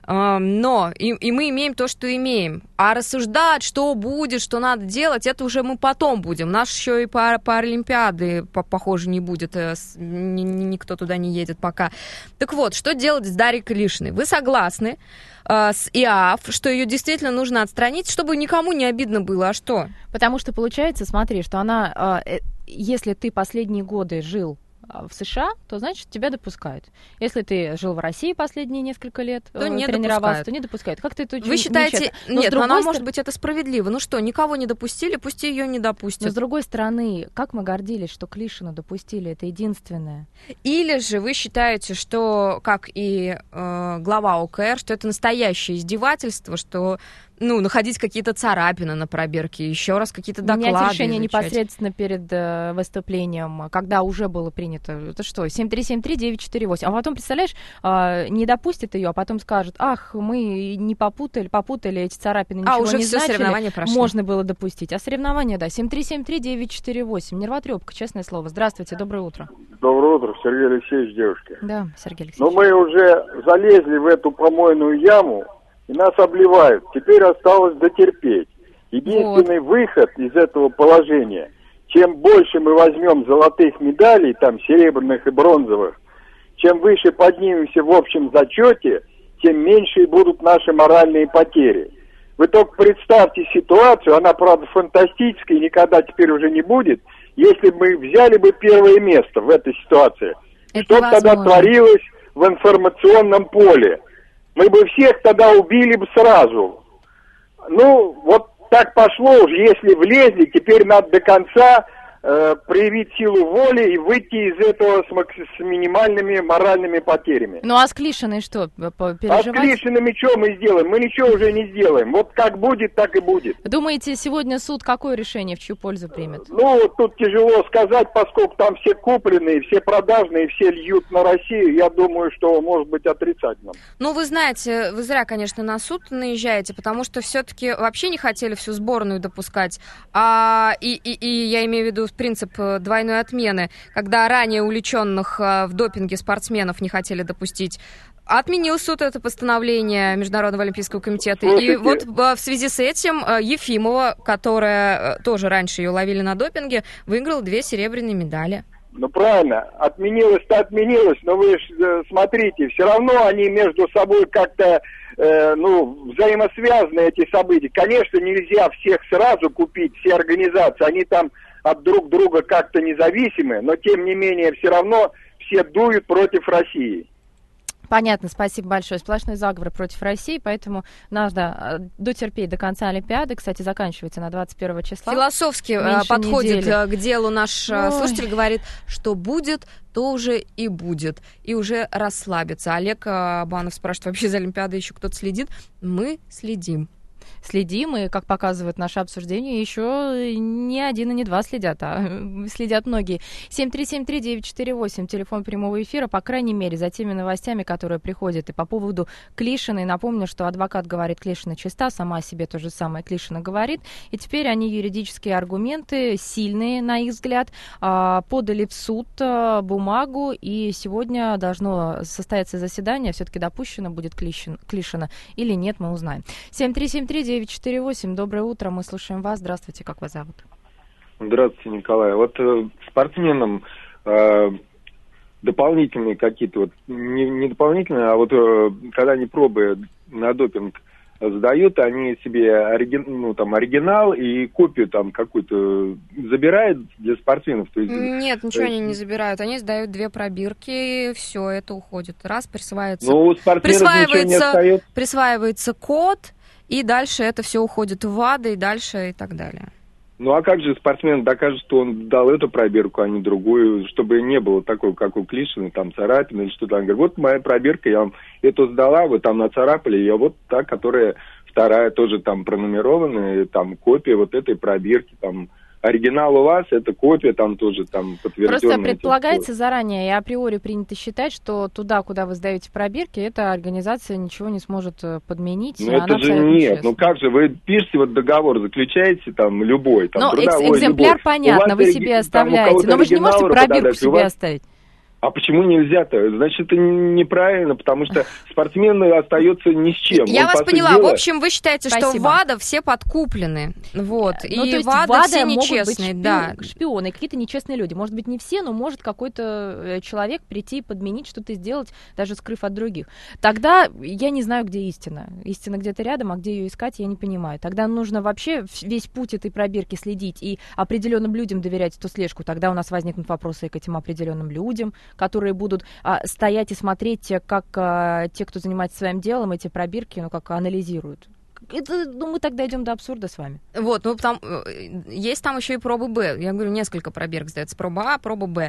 Но и, и мы имеем то, что имеем. А рассуждать, что будет, что надо делать, это уже мы потом будем. Наш еще и по, по Олимпиады, по, похоже, не будет. Ни, никто туда не едет пока. Так вот, что делать с Дарьей Клишиной? Вы согласны э, с ИААФ, что ее действительно нужно отстранить, чтобы никому не обидно было? А что? Потому что получается, смотри, что она, э, если ты последние годы жил в США, то, значит, тебя допускают. Если ты жил в России последние несколько лет, то не тренировался, допускают. то не допускают. Как ты это Вы считаете... Но Нет, но она, стороны... может быть, это справедливо. Ну что, никого не допустили, пусть ее не допустят. Но, с другой стороны, как мы гордились, что Клишину допустили, это единственное. Или же вы считаете, что, как и э, глава ОКР, что это настоящее издевательство, что ну, находить какие-то царапины на пробирке, еще раз какие-то доклады Менять решение изучать. непосредственно перед э, выступлением, когда уже было принято. Это что, семь три семь три девять четыре восемь. А потом, представляешь, э, не допустит ее, а потом скажут, ах, мы не попутали, попутали эти царапины, ничего а, уже не все значили. Соревнования прошли. Можно было допустить. А соревнования, да, семь три семь три девять четыре восемь. Нервотрепка, честное слово. Здравствуйте, доброе утро. Доброе утро, Сергей Алексеевич, девушки. Да, Сергей Алексеевич. Но мы уже залезли в эту помойную яму, и нас обливают. Теперь осталось дотерпеть. Единственный вот. выход из этого положения, чем больше мы возьмем золотых медалей, там серебряных и бронзовых, чем выше поднимемся в общем зачете, тем меньше будут наши моральные потери. Вы только представьте ситуацию, она, правда, фантастическая и никогда теперь уже не будет, если бы мы взяли бы первое место в этой ситуации. Это что тогда творилось в информационном поле? Мы бы всех тогда убили бы сразу. Ну, вот так пошло уже, если влезли, теперь надо до конца э, проявить силу воли и выйти из этого с, с минимальными моральными потерями. Ну а с Клишиной что, переживать? А с Клишиной что мы сделаем? Мы ничего уже не сделаем. Вот как будет, так и будет. Думаете, сегодня суд какое решение, в чью пользу примет? Ну, тут тяжело сказать, поскольку там все купленные, все продажные, все льют на Россию. Я думаю, что может быть отрицательным. Ну, вы знаете, вы зря, конечно, на суд наезжаете, потому что все-таки вообще не хотели всю сборную допускать. А, и, и, и я имею в виду принцип двойной отмены, когда ранее увлеченных в допинге спортсменов не хотели допустить. Отменил суд это постановление Международного олимпийского комитета. Слушайте. И вот в связи с этим Ефимова, которая тоже раньше ее ловили на допинге, выиграла две серебряные медали. Ну, правильно. Отменилось-то отменилось, но вы ж, смотрите, все равно они между собой как-то, э, ну, взаимосвязаны, эти события. Конечно, нельзя всех сразу купить, все организации, они там от друг друга как-то независимы, но, тем не менее, все равно все дуют против России. Понятно, спасибо большое. Сплошной заговор против России, поэтому надо дотерпеть до конца Олимпиады. Кстати, заканчивается на двадцать первого числа. Философски Меньше подходит недели. К делу наш Ой. слушатель, говорит, что будет, то уже и будет. И уже расслабиться. Олег Банов спрашивает, вообще за Олимпиадой еще кто-то следит? Мы следим. следим, и, как показывает наше обсуждение, еще не один и не два следят, а следят многие. семь три семь три девять четыре восемь, телефон прямого эфира, по крайней мере, за теми новостями, которые приходят. И по поводу Клишиной, напомню, что адвокат говорит, Клишина чиста, сама о себе то же самое Клишина говорит. И теперь они юридические аргументы, сильные, на их взгляд, подали в суд бумагу, и сегодня должно состояться заседание, все-таки допущено будет Клишин, Клишина или нет, мы узнаем. семь три семь три девять четыре восемь, доброе утро, мы слушаем вас, здравствуйте, как вас зовут? Здравствуйте, Николай. Вот э, спортсменам э, дополнительные какие-то, вот не, не дополнительные, а вот э, когда они пробы на допинг сдают, они себе оригин, ну, там, оригинал и копию там какую-то забирают для спортсменов. То есть, Нет, ничего э, они не забирают. Они сдают две пробирки, и все, это уходит. Раз, присваивается, ну, у спортсменов ничего не остается. Присваивается код, и дальше это все уходит в ВАДА, и дальше и так далее. Ну, а как же спортсмен докажет, что он дал эту пробирку, а не другую, чтобы не было такой, как у Клишины, там, царапины или что-то. Он говорит, вот моя пробирка, я вам эту сдала, вы там нацарапали, я вот та, которая вторая, тоже там пронумерованная, там, копия вот этой пробирки, там, оригинал у вас, это копия там тоже там подтвержденная. Просто предполагается заранее и априори принято считать, что туда, куда вы сдаете пробирки, эта организация ничего не сможет подменить. Ну это же нет, ну как же, вы пишете вот договор, заключаете там любой. Там, ну трудовой, экземпляр любой. понятно, вы себе оставляете, но вы же не можете пробирку себе вас... оставить. А почему нельзя-то? Значит, это неправильно, потому что спортсмен остается ни с чем. Я Он, вас поняла. дела... В общем, вы считаете, Спасибо. Что ВАДА все подкуплены. Вот. Ну, и то есть ВАДА, ВАДА все могут нечестные. быть шпион, да. шпионы, какие-то нечестные люди. Может быть, не все, но может какой-то человек прийти и подменить, что-то сделать, даже скрыв от других. Тогда я не знаю, где истина. Истина где-то рядом, а где ее искать, я не понимаю. Тогда нужно вообще весь путь этой пробирки следить и определенным людям доверять эту слежку. Тогда у нас возникнут вопросы и к этим определенным людям, которые будут А, стоять и смотреть, как а, те, кто занимается своим делом, эти пробирки, ну, как анализируют. Это, ну, мы тогда идем до абсурда с вами. Вот, ну, там, есть там еще и пробы Б. Я говорю, несколько пробирок сдается. Проба А, проба Б.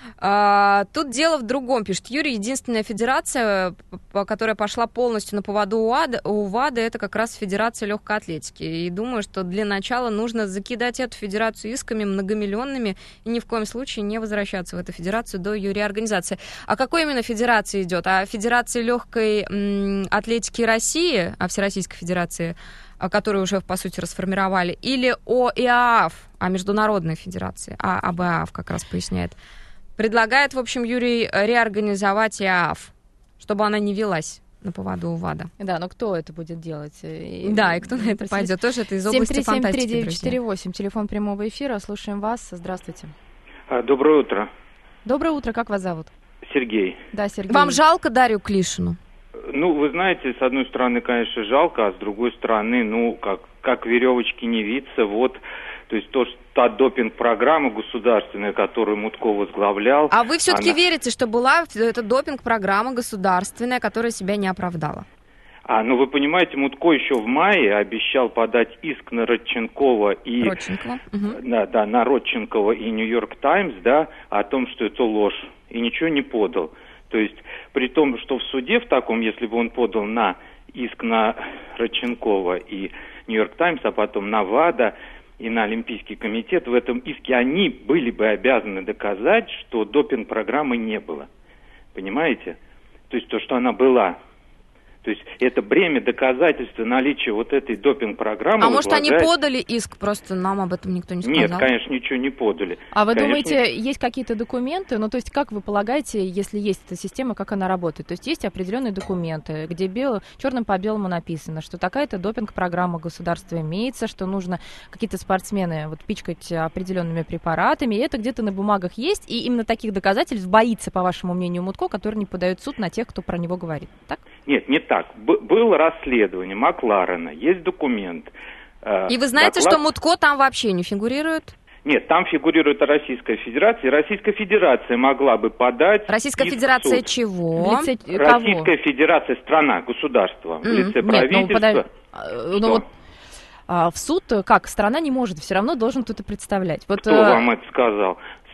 А, тут дело в другом, пишет Юрий. Единственная федерация, которая пошла полностью на поводу у, АД, у ВАДА, это как раз Федерация легкой атлетики. И думаю, что для начала нужно закидать эту федерацию исками многомиллионными и ни в коем случае не возвращаться в эту федерацию до ее реорганизации. А какой именно федерации идет? А Федерации легкой м, атлетики России, а Всероссийской Федерации, которые уже, по сути, расформировали, или о ИААФ, о Международной Федерации, а об ИААФ как раз поясняет, предлагает, в общем, Юрий, реорганизовать ИААФ, чтобы она не велась на поводу у ВАДА. Да, но кто это будет делать? Да, и кто на это пойдет? Тоже это из области фантастики, семь три семь три девять четыре восемь, телефон прямого эфира, слушаем вас, здравствуйте. Доброе утро. Доброе утро, как вас зовут? Сергей. Да, Сергей. Вам жалко Дарью Клишину? Ну, вы знаете, с одной стороны, конечно, жалко, а с другой стороны, ну, как, как веревочки не виться, вот, то есть то, что та допинг-программа государственная, которую Мутко возглавлял... А вы все-таки она... верите, что была эта допинг-программа государственная, которая себя не оправдала? А, ну, вы понимаете, Мутко еще в мае обещал подать иск на Родченкова и... Родченкова. Угу. Да, да, на Родченкова и Нью-Йорк Таймс, да, о том, что это ложь, и ничего не подал. То есть, при том, что в суде в таком, если бы он подал на иск на Родченкова и Нью-Йорк Таймс, а потом на ВАДА и на Олимпийский комитет, в этом иске они были бы обязаны доказать, что допинг-программы не было. Понимаете? То есть, то, что она была. То есть это бремя доказательства наличия вот этой допинг-программы. А может, возлагает... они подали иск, просто нам об этом никто не сказал? Нет, конечно, ничего не подали. А вы конечно, думаете, не... есть какие-то документы? Ну, то есть как вы полагаете, если есть эта система, как она работает? То есть есть определенные документы, где бел... черным по белому написано, что такая-то допинг-программа государства имеется, что нужно какие-то спортсмены вот пичкать определенными препаратами, и это где-то на бумагах есть, и именно таких доказательств боится, по вашему мнению, Мутко, который не подает в суд на тех, кто про него говорит. Так? Нет, не так. Б- было расследование Макларена, есть документ. Э, И вы знаете, доклад... что Мутко там вообще не фигурирует? Нет, там фигурирует Российская Федерация, и Российская Федерация могла бы подать... Российская Федерация чего? Лице... Российская кого? Федерация, страна, государство, mm-hmm. в лице правительства. Нет, ну, подав... ну, вот, а, в суд, как, страна не может, все равно должен кто-то представлять. Вот, Кто а... вам это сказал?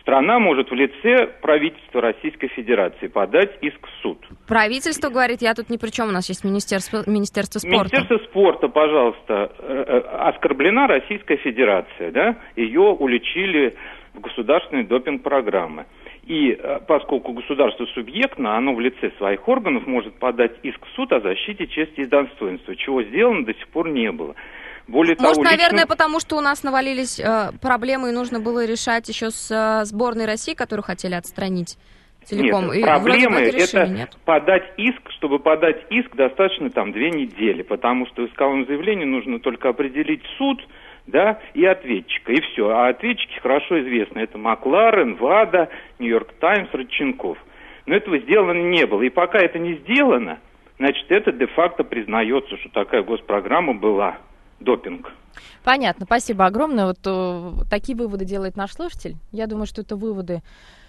страна может в лице правительства Российской Федерации подать иск в суд. Правительство говорит, я тут ни при чем, у нас есть Министерство, Министерство спорта. Министерство спорта, пожалуйста, оскорблена Российская Федерация, да? Ее уличили в государственной допинг-программы. И поскольку государство субъектно, оно в лице своих органов может подать иск в суд о защите чести и достоинства, чего сделано до сих пор не было. Более Может, того, наверное, лично... потому что у нас навалились э, проблемы, и нужно было решать еще с э, сборной России, которую хотели отстранить целиком. Нет, и проблемы это решили, нет? подать иск, чтобы подать иск, достаточно там две недели, потому что в исковом заявлении нужно только определить суд, да, и ответчика, и все. А ответчики хорошо известны. Это Макларен, ВАДА, Нью-Йорк Таймс, Родченков. Но этого сделано не было. И пока это не сделано, значит, это де-факто признается, что такая госпрограмма была. Допинг. Понятно, спасибо огромное. Вот о, такие выводы делает наш слушатель. Я думаю, что это выводы...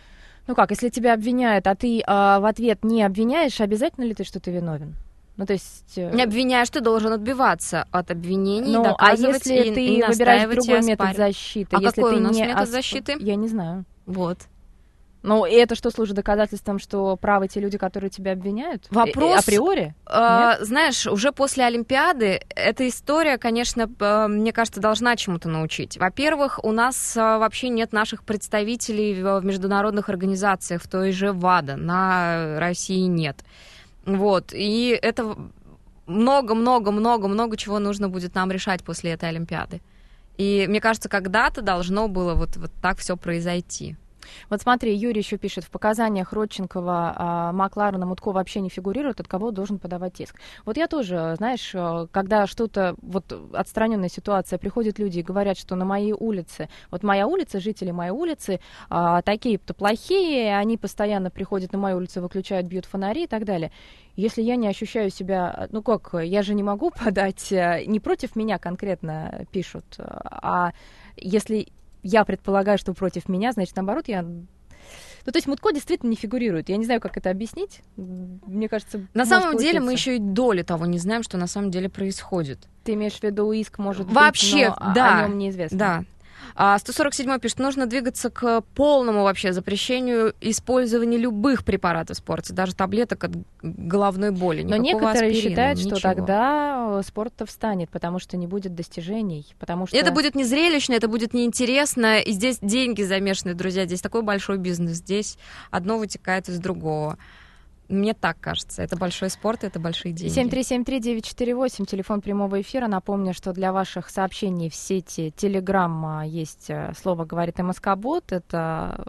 Ну как, если тебя обвиняют, а ты а, в ответ не обвиняешь, обязательно ли ты, что ты виновен? Ну, то есть... Не обвиняешь, ты должен отбиваться от обвинений, ну, доказывать а если и, ты и выбираешь другой метод защиты? А если какой ты у нас не метод ос... защиты? Я не знаю. Вот. Ну, и это что служит доказательством, что правы те люди, которые тебя обвиняют? Вопрос, э, априори? Э, знаешь, уже после Олимпиады эта история, конечно, э, мне кажется, должна чему-то научить. Во-первых, у нас э, вообще нет наших представителей в, в международных организациях, в той же ВАДА, на России нет. Вот, и это много-много-много-много чего нужно будет нам решать после этой Олимпиады. И мне кажется, когда-то должно было вот, вот так все произойти. Вот смотри, Юрий еще пишет, в показаниях Родченкова, Макларена, Мутко вообще не фигурирует, от кого должен подавать иск. Вот я тоже, знаешь, когда что-то, вот отстраненная ситуация, приходят люди и говорят, что на моей улице, вот моя улица, жители моей улицы а, такие-то плохие, они постоянно приходят на мою улицу, выключают, бьют фонари и так далее. Если я не ощущаю себя, ну как, я же не могу подать, не против меня конкретно пишут, а если... Я предполагаю, что против меня, значит, наоборот, я... Ну, то есть Мутко действительно не фигурирует. Я не знаю, как это объяснить. Мне кажется, на самом получиться. деле мы еще и доли того не знаем, что на самом деле происходит. Ты имеешь в виду, иск может Вообще, быть, но да, о нем неизвестно. Да. сто сорок седьмой пишет, нужно двигаться к полному вообще запрещению использования любых препаратов в спорте, даже таблеток от головной боли. Но некоторые аспирина, считают, ничего. что тогда спорт-то встанет, потому что не будет достижений. Потому что... Это будет незрелищно, это будет неинтересно, и здесь деньги замешаны, друзья, здесь такой большой бизнес, здесь одно вытекает из другого. Мне так кажется. Это большой спорт, это большие деньги. семь три семь три девять четыре восемь, телефон прямого эфира. Напомню, что для ваших сообщений в сети Telegram есть слово «Говорит МСК-бот». Это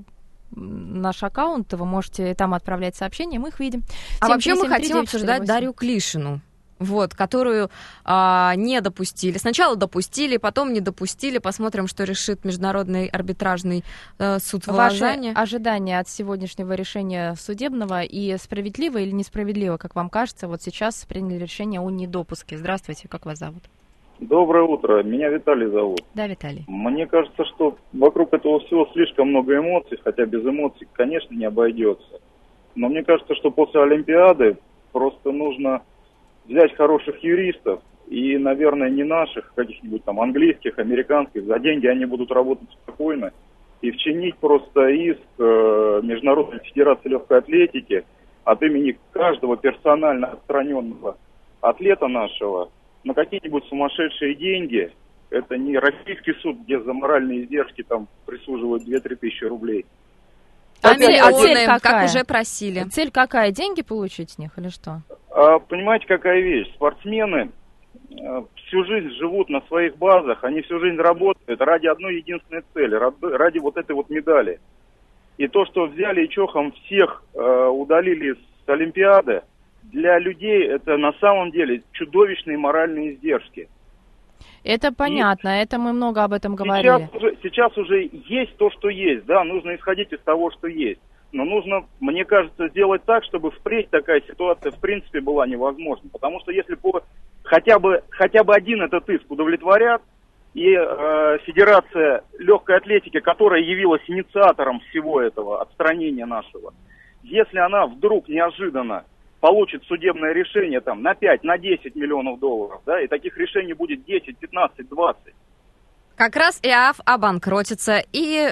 наш аккаунт, вы можете там отправлять сообщения, мы их видим. А вообще мы хотим обсуждать Дарью Клишину. Вот, которую а, не допустили. Сначала допустили, потом не допустили. Посмотрим, что решит Международный арбитражный а, суд в Лозанне. Ваши ожидания от сегодняшнего решения судебного и справедливо или несправедливо, как вам кажется, вот сейчас приняли решение о недопуске. Здравствуйте, как вас зовут? Доброе утро, меня Виталий зовут. Да, Виталий. Мне кажется, что вокруг этого всего слишком много эмоций, хотя без эмоций, конечно, не обойдется. Но мне кажется, что после Олимпиады просто нужно взять хороших юристов и, наверное, не наших, каких-нибудь там английских, американских, за деньги они будут работать спокойно, и вчинить просто иск э, Международной Федерации Легкой Атлетики от имени каждого персонально отстраненного атлета нашего на какие-нибудь сумасшедшие деньги. Это не российский суд, где за моральные издержки там присуживают две-три тысячи рублей. А миллионы, как уже просили. Цель какая? Деньги получить с них или что? А, понимаете, какая вещь? Спортсмены а, всю жизнь живут на своих базах, они всю жизнь работают ради одной единственной цели, ради, ради вот этой вот медали. И то, что взяли и чохом всех а, удалили с Олимпиады, для людей это на самом деле чудовищные моральные издержки. Это понятно, и это мы много об этом говорили. Сейчас уже, сейчас уже есть то, что есть, да, нужно исходить из того, что есть. Но нужно, мне кажется, сделать так, чтобы впредь такая ситуация в принципе была невозможна. Потому что если по, хотя бы, хотя бы один этот иск удовлетворят, и э, Федерация легкой атлетики, которая явилась инициатором всего этого отстранения нашего, если она вдруг неожиданно получит судебное решение там на пять, на десять миллионов долларов, да, и таких решений будет десять, пятнадцать, двадцать. Как раз ИААФ обанкротится, и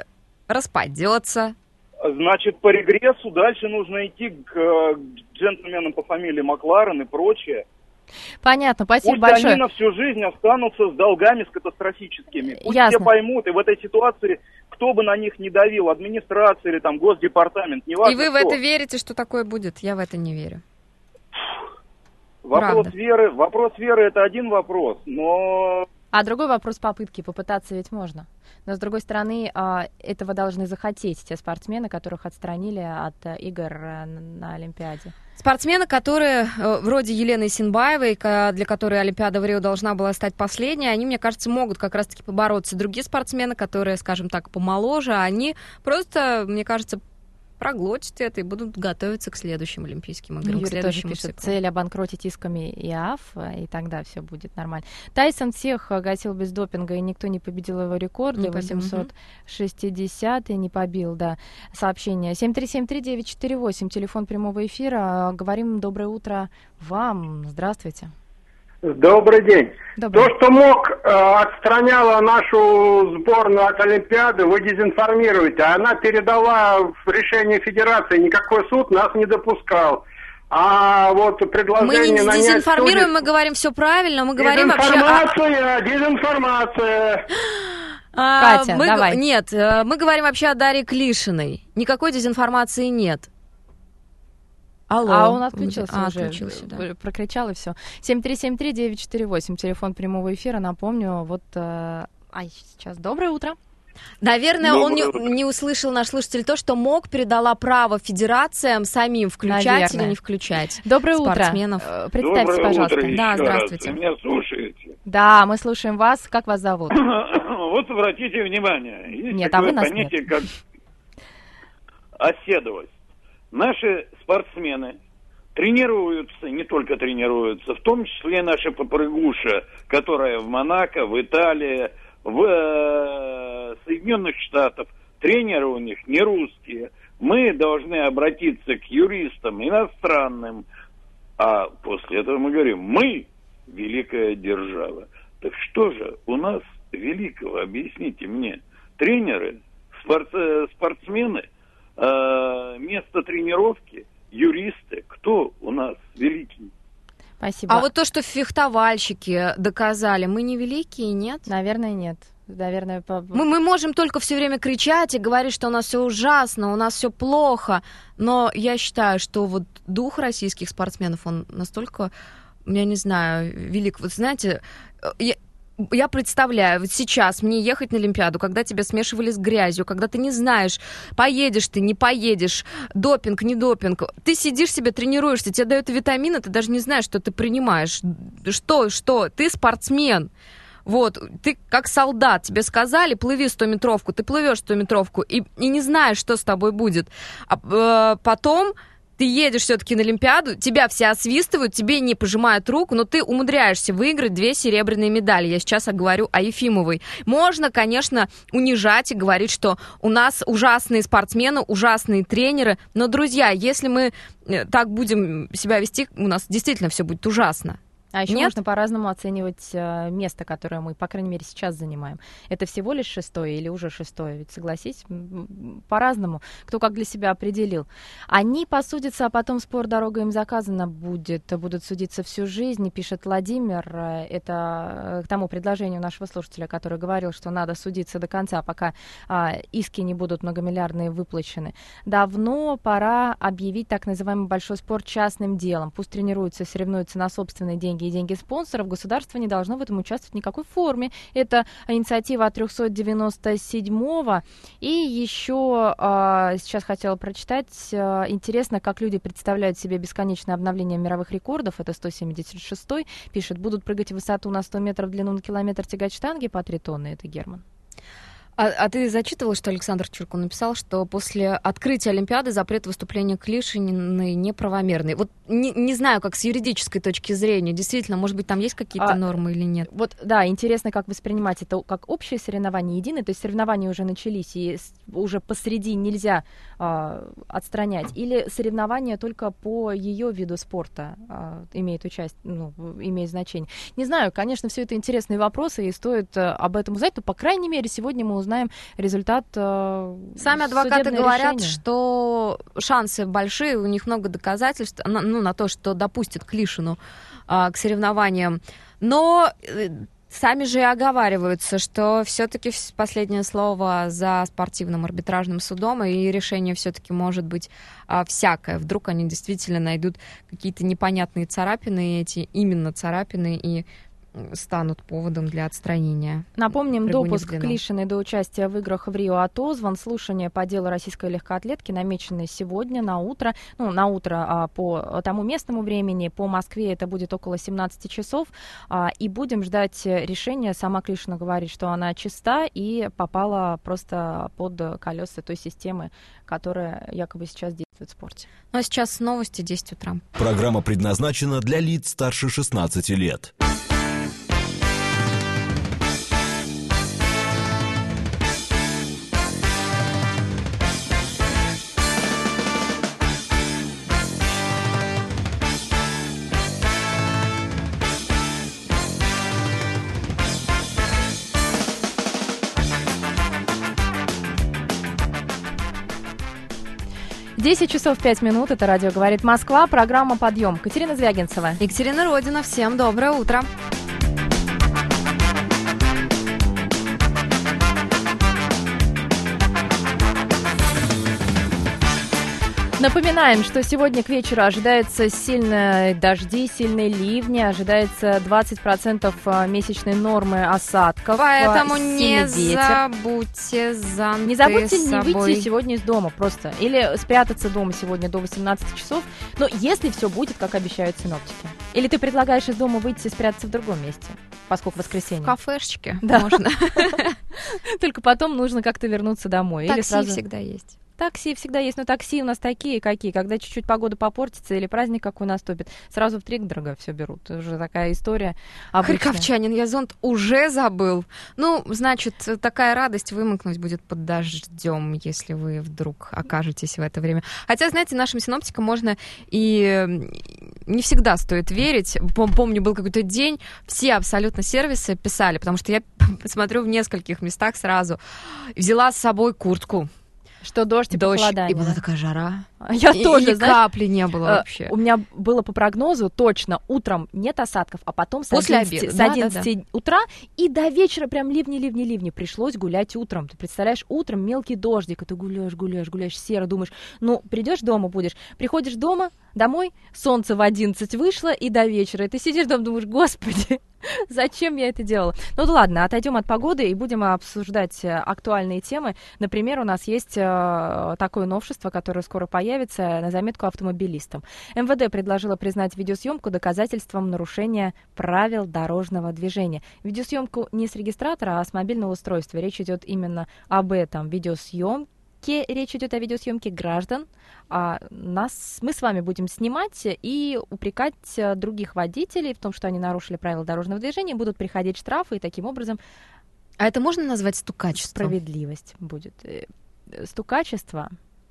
распадется. Значит, по регрессу дальше нужно идти к э, джентльменам по фамилии Макларен и прочее. Понятно, спасибо Пусть большое. они на всю жизнь останутся с долгами с катастрофическими. Пусть Ясно. все поймут, и в этой ситуации кто бы на них не давил, администрация или там госдепартамент, неважно И вы кто. в это верите, что такое будет? Я в это не верю. Вопрос Правда. веры, вопрос веры это один вопрос, но... А другой вопрос попытки, попытаться ведь можно. Но, с другой стороны, этого должны захотеть те спортсмены, которых отстранили от игр на Олимпиаде. Спортсмены, которые, вроде Елены Исенбаевой, для которой Олимпиада в Рио должна была стать последней, они, мне кажется, могут как раз-таки побороться. Другие спортсмены, которые, скажем так, помоложе, они просто, мне кажется, проглотят это и будут готовиться к следующим Олимпийским играм. Юрий тоже пишет, цель обанкротить исками ИААФ, и тогда все будет нормально. Тайсон всех гасил без допинга, и никто не победил его рекорды. восемьсот шестьдесят и не побил, да. Сообщение. семь три семь три девять четыре восемь, телефон прямого эфира. Говорим доброе утро вам. Здравствуйте. Добрый день. Добрый. То, что МОК э, отстраняло нашу сборную от Олимпиады, вы дезинформируете. Она передала в решение Федерации, никакой суд нас не допускал. А вот предложение... Мы не дезинформируем, судей... мы говорим все правильно, мы говорим вообще... Дезинформация, дезинформация. А, Катя, мы, давай. Нет, мы говорим вообще о Дарье Клишиной. Никакой дезинформации нет. Алло. А он отключился а, уже, отключился, да. Прокричал и все. семь три семь три девять четыре восемь, телефон прямого эфира, напомню, вот, э, ай, сейчас, доброе утро. Наверное, Доброе он не, утро. не услышал, наш слушатель, то, что МОК передала право федерациям самим включать Наверное. или не включать Доброе спортсменов. утро. Представьтесь, Доброе пожалуйста. утро Да, еще здравствуйте. раз. Вы меня слушаете? Да, мы слушаем вас. Как вас зовут? Вот обратите внимание. Есть Нет, а такое вы нас понятие, нет. как оседлость. Наши спортсмены тренируются, не только тренируются, в том числе наша попрыгуша, которая в Монако, в Италии, в э, Соединенных Штатах. Тренеры у них не русские. Мы должны обратиться к юристам иностранным. А после этого мы говорим, мы великая держава. Так что же у нас великого? Объясните мне. Тренеры, спорт, спортсмены, э, место тренировки, юристы. Кто у нас великий? Спасибо. А вот то, что фехтовальщики доказали, мы не великие, нет? Наверное, нет. Наверное, по... мы, мы можем только все время кричать и говорить, что у нас все ужасно, у нас все плохо. Но я считаю, что вот дух российских спортсменов, он настолько, я не знаю, велик. Вот знаете, я... Я представляю, вот сейчас мне ехать на Олимпиаду, когда тебя смешивали с грязью, когда ты не знаешь, поедешь ты, не поедешь, допинг, не допинг. Ты сидишь себе, тренируешься, тебе дают витамины, ты даже не знаешь, что ты принимаешь. Что, что? Ты спортсмен. Вот, ты как солдат, тебе сказали, плыви стометровку, ты плывешь стометровку и, и не знаешь, что с тобой будет. А э, потом... Ты едешь все-таки на Олимпиаду, тебя все освистывают, тебе не пожимают руку, но ты умудряешься выиграть две серебряные медали. Я сейчас говорю о Ефимовой. Можно, конечно, унижать и говорить, что у нас ужасные спортсмены, ужасные тренеры. Но, друзья, если мы так будем себя вести, у нас действительно все будет ужасно. А еще Нет? можно по-разному оценивать э, место, которое мы, по крайней мере, сейчас занимаем. Это всего лишь шестое или уже шестое? Ведь, согласись, по-разному. Кто как для себя определил. Они посудятся, а потом спор «Дорога им заказана» будет. Будут судиться всю жизнь, пишет Владимир. Это к тому предложению нашего слушателя, который говорил, что надо судиться до конца, пока э, иски не будут многомиллиардные выплачены. Давно пора объявить так называемый большой спорт частным делом. Пусть тренируются, соревнуются на собственные деньги и деньги спонсоров, государство не должно в этом участвовать в никакой форме. Это инициатива от трехсот девяносто седьмого. И еще э, сейчас хотела прочитать. Э, интересно, как люди представляют себе бесконечное обновление мировых рекордов. Это сто семьдесят шестой. Пишет, будут прыгать в высоту на сто метров, длину на километр, тягать штанги по три тонны. Это Герман. А, а ты зачитывала, что Александр Чурко написал, что после открытия Олимпиады запрет выступления Клишиной неправомерный? Вот не, не знаю, как с юридической точки зрения, действительно, может быть, там есть какие-то а, нормы или нет? Вот, да, интересно, как воспринимать это как общее соревнование единое, то есть соревнования уже начались, и уже посреди нельзя а, отстранять, или соревнования только по ее виду спорта а, имеет участие, ну, имеет значение. Не знаю, конечно, все это интересные вопросы, и стоит а, об этом узнать, но, по крайней мере, сегодня мы узнаем, узнаем результат э, Сами адвокаты говорят, решения. что шансы большие, у них много доказательств на, ну, на то, что допустят Клишину а, к соревнованиям. Но э, сами же и оговариваются, что все-таки последнее слово за спортивным арбитражным судом, и решение все-таки может быть а, всякое. Вдруг они действительно найдут какие-то непонятные царапины, и эти именно царапины и станут поводом для отстранения. Напомним, допуск Клишиной до участия в играх в Рио отозван. Слушание по делу российской легкоатлетки намечено сегодня на утро. Ну, на утро а, по тому местному времени. По Москве это будет около семнадцати часов. А, и будем ждать решения. Сама Клишина говорит, что она чиста и попала просто под колеса той системы, которая якобы сейчас действует в спорте. Ну а сейчас новости десять утра. Программа предназначена для лиц старше шестнадцати лет. десять часов пять минут. Это радио «Говорит Москва». Программа «Подъем». Катерина Звягинцева. Екатерина Родина. Всем доброе утро. Напоминаем, что сегодня к вечеру ожидаются сильные дожди, сильные ливни, ожидается двадцать процентов месячной нормы осадков. Поэтому не ветер. забудьте зонты Не забудьте с не собой. выйти сегодня из дома просто. Или спрятаться дома сегодня до восемнадцати часов. Но если все будет, как обещают синоптики. Или ты предлагаешь из дома выйти и спрятаться в другом месте, поскольку воскресенье. В кафешечке да. можно. Только потом нужно как-то вернуться домой. Такси Или сразу... всегда есть. Такси всегда есть, но такси у нас такие, какие. Когда чуть-чуть погода попортится или праздник какой наступит, сразу втридорога все берут. Это уже такая история обычная. Харьковчанин, я зонт уже забыл. Ну, значит, такая радость вымокнуть будет под дождем, если вы вдруг окажетесь в это время. Хотя, знаете, нашим синоптикам можно и не всегда стоит верить. Помню, был какой-то день, все абсолютно сервисы писали, потому что я смотрю в нескольких местах сразу. Взяла с собой куртку. Что дождь и дождь, похолодание. И была такая жара. Я и, тоже, и знаешь, капли не было вообще. У меня было по прогнозу точно утром нет осадков, а потом с После одиннадцати, обеда. с Да, одиннадцати да, да. утра и до вечера прям ливни-ливни-ливни. Пришлось гулять утром. Ты представляешь, утром мелкий дождик, и ты гуляешь, гуляешь, гуляешь серо, думаешь, ну, придешь дома будешь. Приходишь дома, домой, солнце в одиннадцать вышло, и до вечера. И ты сидишь дома, думаешь, господи, зачем я это делала? Ну да ладно, отойдем от погоды и будем обсуждать актуальные темы. Например, у нас есть э, такое новшество, которое скоро появится, на заметку автомобилистам. эм вэ дэ предложило признать видеосъемку доказательством нарушения правил дорожного движения. Видеосъемку не с регистратора, а с мобильного устройства. Речь идет именно об этом. Видеосъемке. Речь идет о видеосъемке граждан. А нас, мы с вами будем снимать и упрекать других водителей в том, что они нарушили правила дорожного движения, будут приходить штрафы, и таким образом... А это можно назвать стукачеством? Справедливость будет. Стукачество.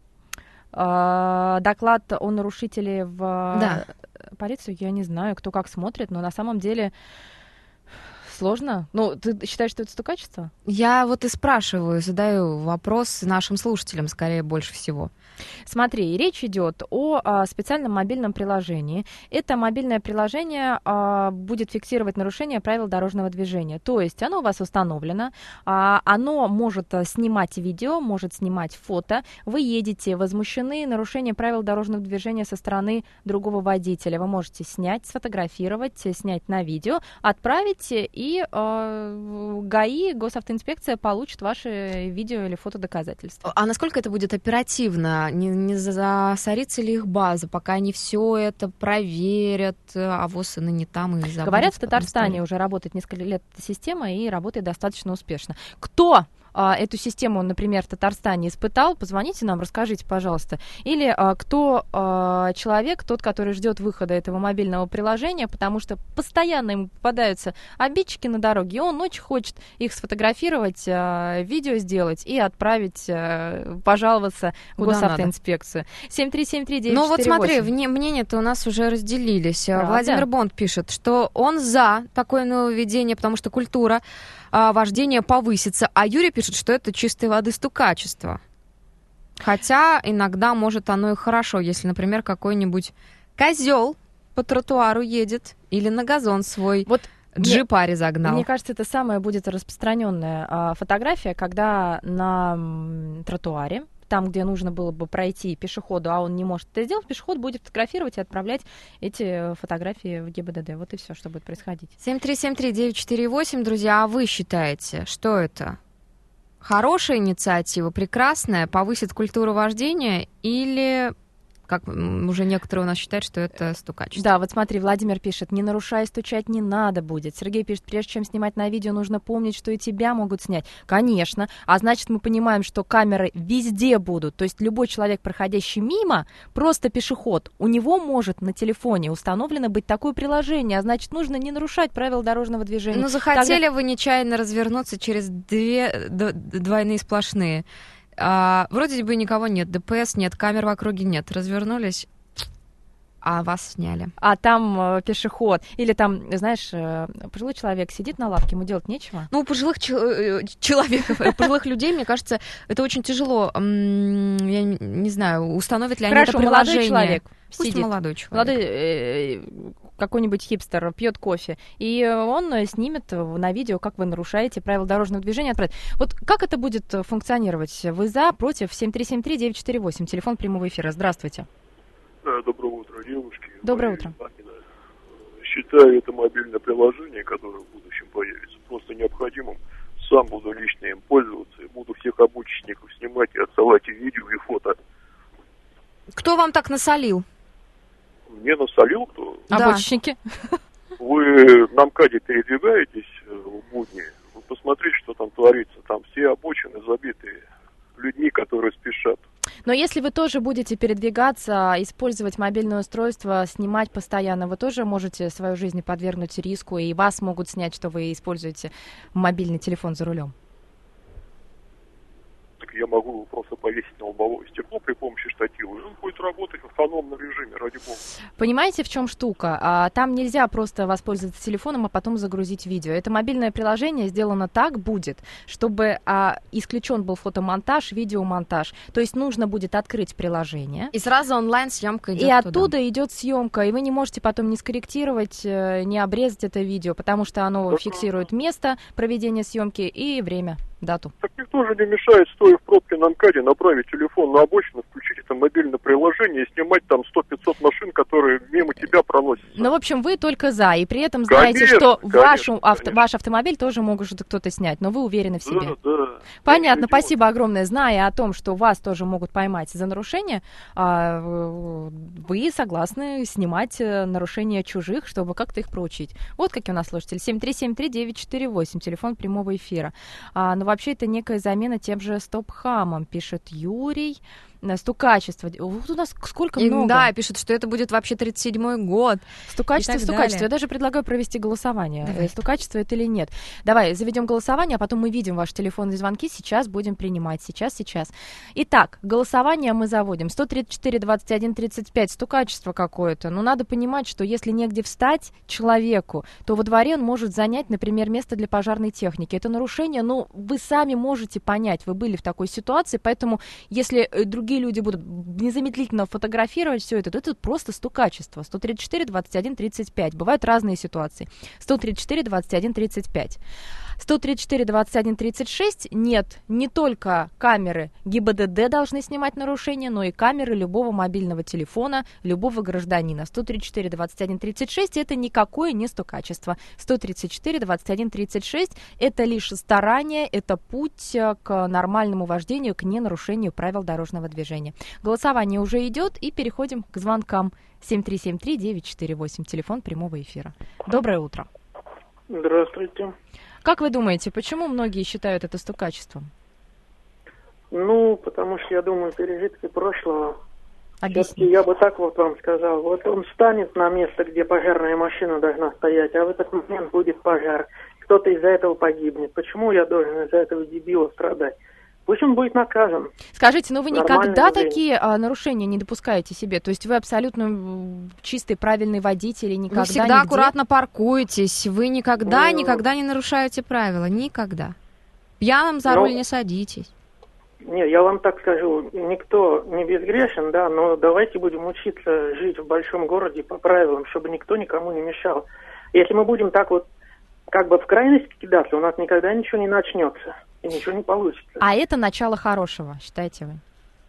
Доклад о нарушителе в да. полицию, я не знаю, кто как смотрит, но на самом деле... Сложно? Ну, ты считаешь, что это стукачество? Я вот и спрашиваю, задаю вопрос нашим слушателям, скорее, больше всего. Смотри, речь идет о а, специальном мобильном приложении. Это мобильное приложение а, будет фиксировать нарушение правил дорожного движения. То есть оно у вас установлено, а, оно может снимать видео, может снимать фото. Вы едете, возмущены нарушением правил дорожного движения со стороны другого водителя. Вы можете снять, сфотографировать, снять на видео, отправить, и э, ГАИ, госавтоинспекция получит ваши видео или фотодоказательства. А насколько это будет оперативно? Не, не засорится ли их база, пока они все это проверят, а ВОЗ и ныне там и забудут? Говорят, в Татарстане уже работает несколько лет эта система и работает достаточно успешно. Кто а, эту систему, например, в Татарстане испытал, позвоните нам, расскажите, пожалуйста. Или а, кто а, человек, тот, который ждет выхода этого мобильного приложения, потому что постоянно ему попадаются обидчики на дороге, и он очень хочет их сфотографировать, а, видео сделать и отправить, а, пожаловаться в госавтоинспекцию. семь три семь три девять четыре восемь. Ну вот смотри, мнения-то у нас уже разделились. Правда? Владимир Бонд пишет, что он за такое нововведение, потому что культура а, вождения повысится. А Юрий пишет, пишет, что это чистой воды стукачество. Хотя иногда, может, оно и хорошо, если, например, какой-нибудь козел по тротуару едет или на газон свой вот джипари загнал. Мне кажется, это самая будет распространенная а, фотография, когда на м, тротуаре, там, где нужно было бы пройти пешеходу, а он не может это сделать, пешеход будет фотографировать и отправлять эти фотографии в ГИБДД. Вот и все, что будет происходить. семь три семь три девять четыре восемь, друзья, а вы считаете, что это? Хорошая инициатива, прекрасная, повысит культуру вождения или... Как уже некоторые у нас считают, что это стукачество. Да, вот смотри, Владимир пишет, не нарушай, стучать не надо будет. Сергей пишет, прежде чем снимать на видео, нужно помнить, что и тебя могут снять. Конечно, а значит, мы понимаем, что камеры везде будут. То есть любой человек, проходящий мимо, просто пешеход, у него может на телефоне установлено быть такое приложение, а значит, нужно не нарушать правила дорожного движения. Ну, захотели Тогда... вы нечаянно развернуться через две двойные сплошные. А, вроде бы никого нет, ДПС нет, камер в округе нет. Развернулись, а вас сняли. А там э, пешеход. Или там, знаешь, э, пожилой человек сидит на лавке, ему делать нечего. Ну, у пожилых чел- человеков, пожилых людей, мне кажется, это очень тяжело. Я не знаю, установят ли они это приложение. Молодой человек Пусть сидит. молодой человек. Молодой э, какой-нибудь хипстер пьет кофе, и он снимет на видео, как вы нарушаете правила дорожного движения. Отправит. Вот как это будет функционировать? Вы за, против? семь три семь три девять четыре восемь, телефон прямого эфира. Здравствуйте. Доброе утро, девушки. Доброе утро. Считаю это мобильное приложение, которое в будущем появится, просто необходимым. Сам буду лично им пользоваться, и буду всех обучечников снимать и отсылать и видео, и фото. Кто вам так насолил? Мне насолил кто? Обочечники. Вы на МКАДе передвигаетесь в будни, вы посмотрите, что там творится. Там все обочины забиты людьми, которые спешат. Но если вы тоже будете передвигаться, использовать мобильное устройство, снимать постоянно, вы тоже можете свою жизнь подвергнуть риску, и вас могут снять, что вы используете мобильный телефон за рулем. Так я могу просто повесить на лобовое стекло при помощи штатива, и он будет работать в автономном режиме, ради бога. Понимаете, в чем штука? Там нельзя просто воспользоваться телефоном, а потом загрузить видео. Это мобильное приложение сделано так будет, чтобы а, исключен был фотомонтаж, видеомонтаж. То есть нужно будет открыть приложение. И сразу онлайн-съемка идет И туда. оттуда идет съемка, и вы не можете потом не скорректировать, не обрезать это видео, потому что оно Так, фиксирует место проведения съемки и время, дату. Так никто же не мешает, стоя в пробке на МКАДе, направить телефон на обочину, включить это мобильное приложение и снимать там сто-пятьсот машин, которые мимо тебя проносятся. Ну, в общем, вы только за, и при этом знаете, Конечно, что конечно, вашу авто, конечно. ваш автомобиль тоже может кто-то снять, но вы уверены в себе. Да, да. Понятно, спасибо огромное. Зная о том, что вас тоже могут поймать за нарушение, вы согласны снимать нарушения чужих, чтобы как-то их проучить. Вот какие у нас слушатели. семь три семь три девять четыре восемь, телефон прямого эфира. А, но вообще это некая замена тем же стоп-хамом, пишет Юрий. Стукачество. Вот у нас сколько И, много. Да, пишут, что это будет вообще тридцать седьмой год. Стукачество, стукачество. Я даже предлагаю провести голосование. Давай. Стукачество это или нет. Давай, заведем голосование, а потом мы видим ваши телефонные звонки. Сейчас будем принимать. Сейчас, сейчас. Итак, голосование мы заводим. сто тридцать четыре двадцать один тридцать пять. Стукачество какое-то. Но надо понимать, что если негде встать человеку, то во дворе он может занять, например, место для пожарной техники. Это нарушение, но вы сами можете понять. Вы были в такой ситуации, поэтому если другие Другие люди будут незамедлительно фотографировать все это, то это просто стукачество. сто тридцать четыре двадцать один тридцать пять. Бывают разные ситуации. сто тридцать четыре двадцать один тридцать пять. сто тридцать четыре двадцать один тридцать шесть. Нет, не только камеры ГИБДД должны снимать нарушения, но и камеры любого мобильного телефона, любого гражданина. сто тридцать четыре двадцать один тридцать шесть это никакое не стукачество. сто тридцать четыре двадцать один тридцать шесть это лишь старание, это путь к нормальному вождению, к ненарушению правил дорожного движения. Движение. Голосование уже идет, и переходим к звонкам. семь три семь три девять четыре восемь, телефон прямого эфира. Доброе утро. Здравствуйте. Как вы думаете, почему многие считают это стукачеством? Ну, потому что, я думаю, пережитки прошлого. Объясните. Я бы так вот вам сказал. Вот он встанет на место, где пожарная машина должна стоять, а в этот момент будет пожар. Кто-то из-за этого погибнет. Почему я должен из-за этого дебила страдать? Пусть он будет наказан. Скажите, ну вы Нормальное никогда время. такие а, нарушения не допускаете себе? То есть вы абсолютно чистый, правильный водитель и никогда Вы всегда нигде... аккуратно паркуетесь, вы никогда, Ну, никогда не нарушаете правила, никогда. Пьяным за Но- руль не садитесь. Не, я вам так скажу, никто не безгрешен, да, но давайте будем учиться жить в большом городе по правилам, чтобы никто никому не мешал. Если мы будем так вот как бы в крайность кидаться, у нас никогда ничего не начнется и ничего не получится. А это начало хорошего, считаете вы?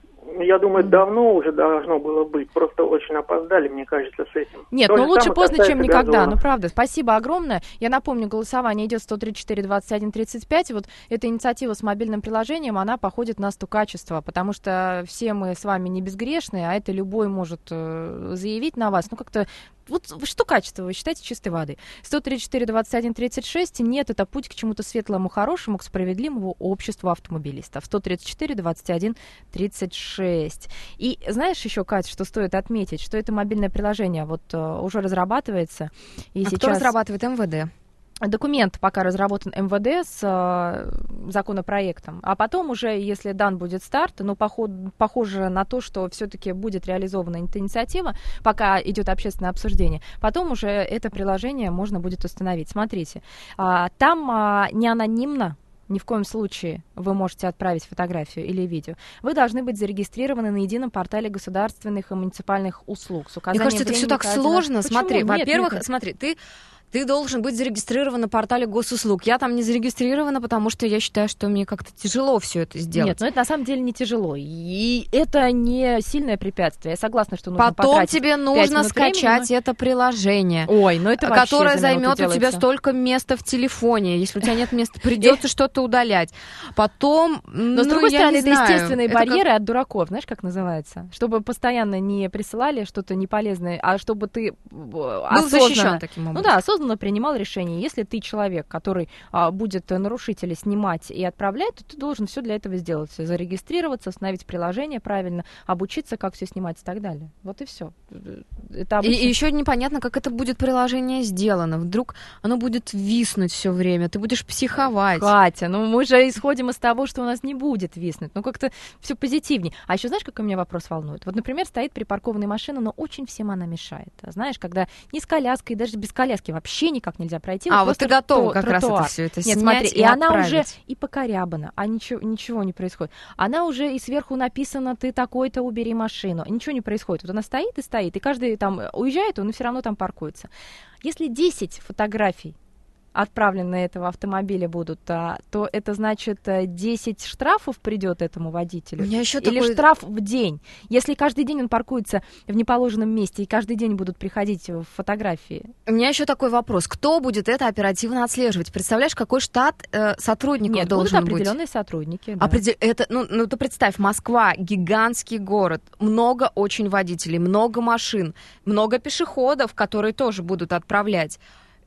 Я думаю, давно уже должно было быть, просто очень опоздали, мне кажется, с этим. Нет, То ну же лучше самое поздно, касается чем никогда. газона. Ну, правда, спасибо огромное. Я напомню, голосование идет сто тридцать четыре двадцать один тридцать пять. Вот эта инициатива с мобильным приложением, она походит на стукачество, потому что все мы с вами не безгрешные, а это любой может э, заявить на вас. Ну, как-то вот что качество вы считаете чистой воды? сто тридцать четыре двадцать один тридцать шесть. Нет, это путь к чему-то светлому, хорошему, к справедливому обществу автомобилистов. сто тридцать четыре двадцать один тридцать шесть. И знаешь еще, Катя, что стоит отметить, что это мобильное приложение вот uh, уже разрабатывается. И а сейчас... кто разрабатывает? эм вэ дэ? Документ пока разработан эм вэ дэ с э, законопроектом, а потом уже, если дан будет старт, ну, поход, похоже на то, что все-таки будет реализована эта инициатива, пока идет общественное обсуждение, потом уже это приложение можно будет установить. Смотрите, э, там э, не анонимно, ни в коем случае вы можете отправить фотографию или видео. Вы должны быть зарегистрированы на едином портале государственных и муниципальных услуг. С Мне кажется, это все так сложно. Почему? Смотри, Нет, во-первых, нет, нет. смотри, ты... Ты должен быть зарегистрирован на портале госуслуг. Я там не зарегистрирована, потому что я считаю, что мне как-то тяжело все это сделать. Нет, но это на самом деле не тяжело. И это не сильное препятствие. Я согласна, что нужно Потом потратить тебе пять нужно минут скачать времени, это приложение. Ой, ну это вообще которое за минуту займет у тебя делается. столько места в телефоне. Если у тебя нет места, придется что-то удалять. Потом, Но, с ну, другой я стороны, не это знаю. естественные Это барьеры как- от дураков, знаешь, как называется? Чтобы постоянно не присылали что-то неполезное, а чтобы ты был защищен таким образом. Ну да, осознанно принимал решение. Если ты человек, который а, будет нарушителя снимать и отправлять, то ты должен все для этого сделать. Зарегистрироваться, установить приложение правильно, обучиться, как все снимать и так далее. Вот и все. Это И, обычно... и еще непонятно, как это будет приложение сделано. Вдруг оно будет виснуть все время, ты будешь психовать. Катя, ну мы же исходим из того, что у нас не будет виснуть. Ну как-то все позитивнее. А еще знаешь, какой меня вопрос волнует? Вот, например, стоит припаркованная машина, но очень всем она мешает. Знаешь, когда ни с коляской, даже без коляски вообще никак нельзя пройти. А, вот просто ты готова троту- как раз тротуар. это всё это Нет, снять смотри, и и она отправить. уже и покорябана, а ничего, ничего не происходит. Она уже и сверху написано, ты такой-то, убери машину. Ничего не происходит. Вот она стоит и стоит, и каждый там уезжает, он все равно там паркуется. Если десять фотографий отправленные этого автомобиля будут, а, то это значит а, десять штрафов придет этому водителю. У меня еще Или такой- штраф в день. Если каждый день он паркуется в неположенном месте, и каждый день будут приходить фотографии. У меня еще такой вопрос. Кто будет это оперативно отслеживать? Представляешь, какой штат э, сотрудников Нет, должен будут быть? определенные сотрудники. Да. Определ- это, ну, ну, ты представь, Москва, гигантский город, много очень водителей, много машин, много пешеходов, которые тоже будут отправлять.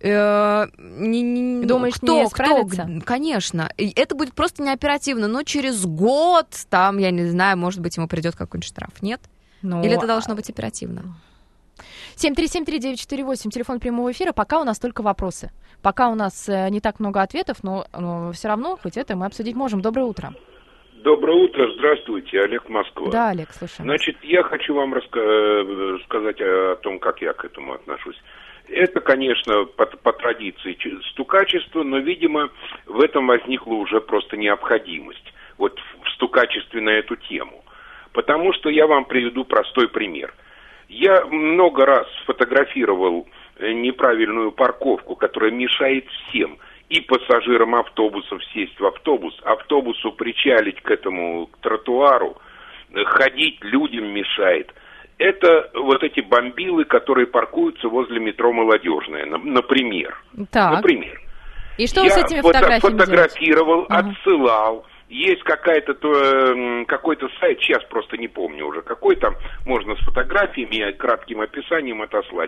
Э, не- не- Думаешь, кто, не кто? справятся? Конечно. И это будет просто не оперативно, но через год, там, я не знаю, может быть, ему придет какой-нибудь штраф. Нет? Ну, Или это должно быть оперативно? семь три семь три девять четыре восемь, телефон прямого эфира. Пока у нас только вопросы. Пока у нас э, не так много ответов, но, но все равно хоть это мы обсудить можем. Доброе утро. Доброе утро, здравствуйте, Олег, Москва. Да, Олег, слушаем. Значит, я хочу вам раска- сказать о том, как я к этому отношусь. Это, конечно, по, по традиции ч- стукачество, но, видимо, в этом возникла уже просто необходимость, вот в, в стукачестве на эту тему. Потому что я вам приведу простой пример. Я много раз фотографировал э, неправильную парковку, которая мешает всем. И пассажирам автобусов сесть в автобус, автобусу причалить к этому к тротуару, э, ходить людям мешает. Это вот эти бомбилы, которые паркуются возле метро «Молодежная», на- например. Так. Например. И что Я вы с этими фото- фотографиями фотографировал, делаете? Ага. отсылал. Есть какая-то то, м, какой-то сайт, сейчас просто не помню уже, какой там можно с фотографиями и кратким описанием отослать.